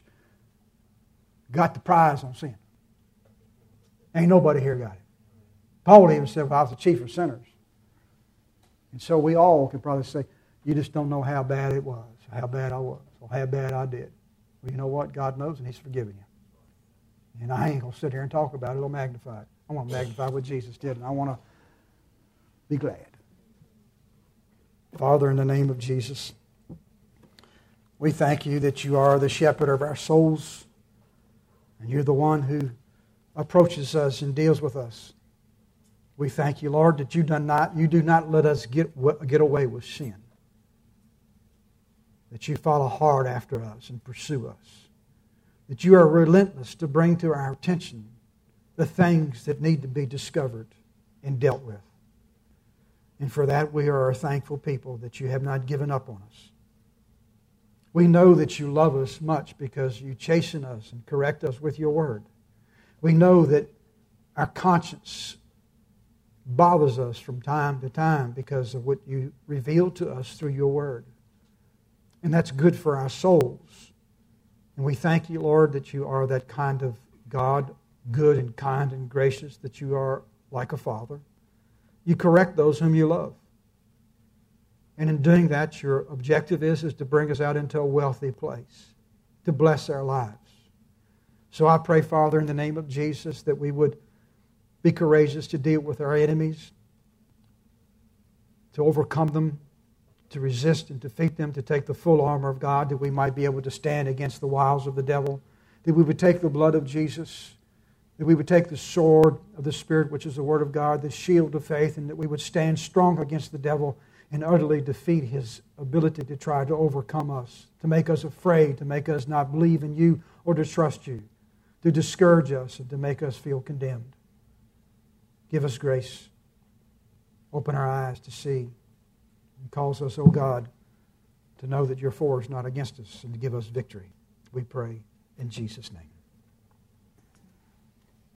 Speaker 1: got the prize on sin. Ain't nobody here got it. Paul even said, well, I was the chief of sinners. And so we all can probably say, you just don't know how bad it was, how bad I was, or how bad I did. Well, you know what? God knows and He's forgiven you. And I ain't going to sit here and talk about it or magnify it. I want to magnify what Jesus did, and I want to be glad. Father, in the name of Jesus, we thank You that You are the shepherd of our souls, and You're the one who approaches us and deals with us. We thank You, Lord, that You do not, you do not let us get, get away with sin. That You follow hard after us and pursue us. That You are relentless to bring to our attention the things that need to be discovered and dealt with. And for that we are a thankful people that You have not given up on us. We know that You love us much because You chasten us and correct us with Your word. We know that our conscience bothers us from time to time because of what You reveal to us through Your word. And that's good for our souls. And we thank You, Lord, that You are that kind of God, good and kind and gracious, that You are like a father. You correct those whom You love. And in doing that, Your objective is, is to bring us out into a wealthy place, to bless our lives. So I pray, Father, in the name of Jesus, that we would be courageous to deal with our enemies, to overcome them, to resist and defeat them, to take the full armor of God, that we might be able to stand against the wiles of the devil, that we would take the blood of Jesus, that we would take the sword of the Spirit, which is the Word of God, the shield of faith, and that we would stand strong against the devil and utterly defeat his ability to try to overcome us, to make us afraid, to make us not believe in You or to trust You, to discourage us and to make us feel condemned. Give us grace. Open our eyes to see. And cause us, O God, to know that You're for us, not against us, and to give us victory. We pray in Jesus' name.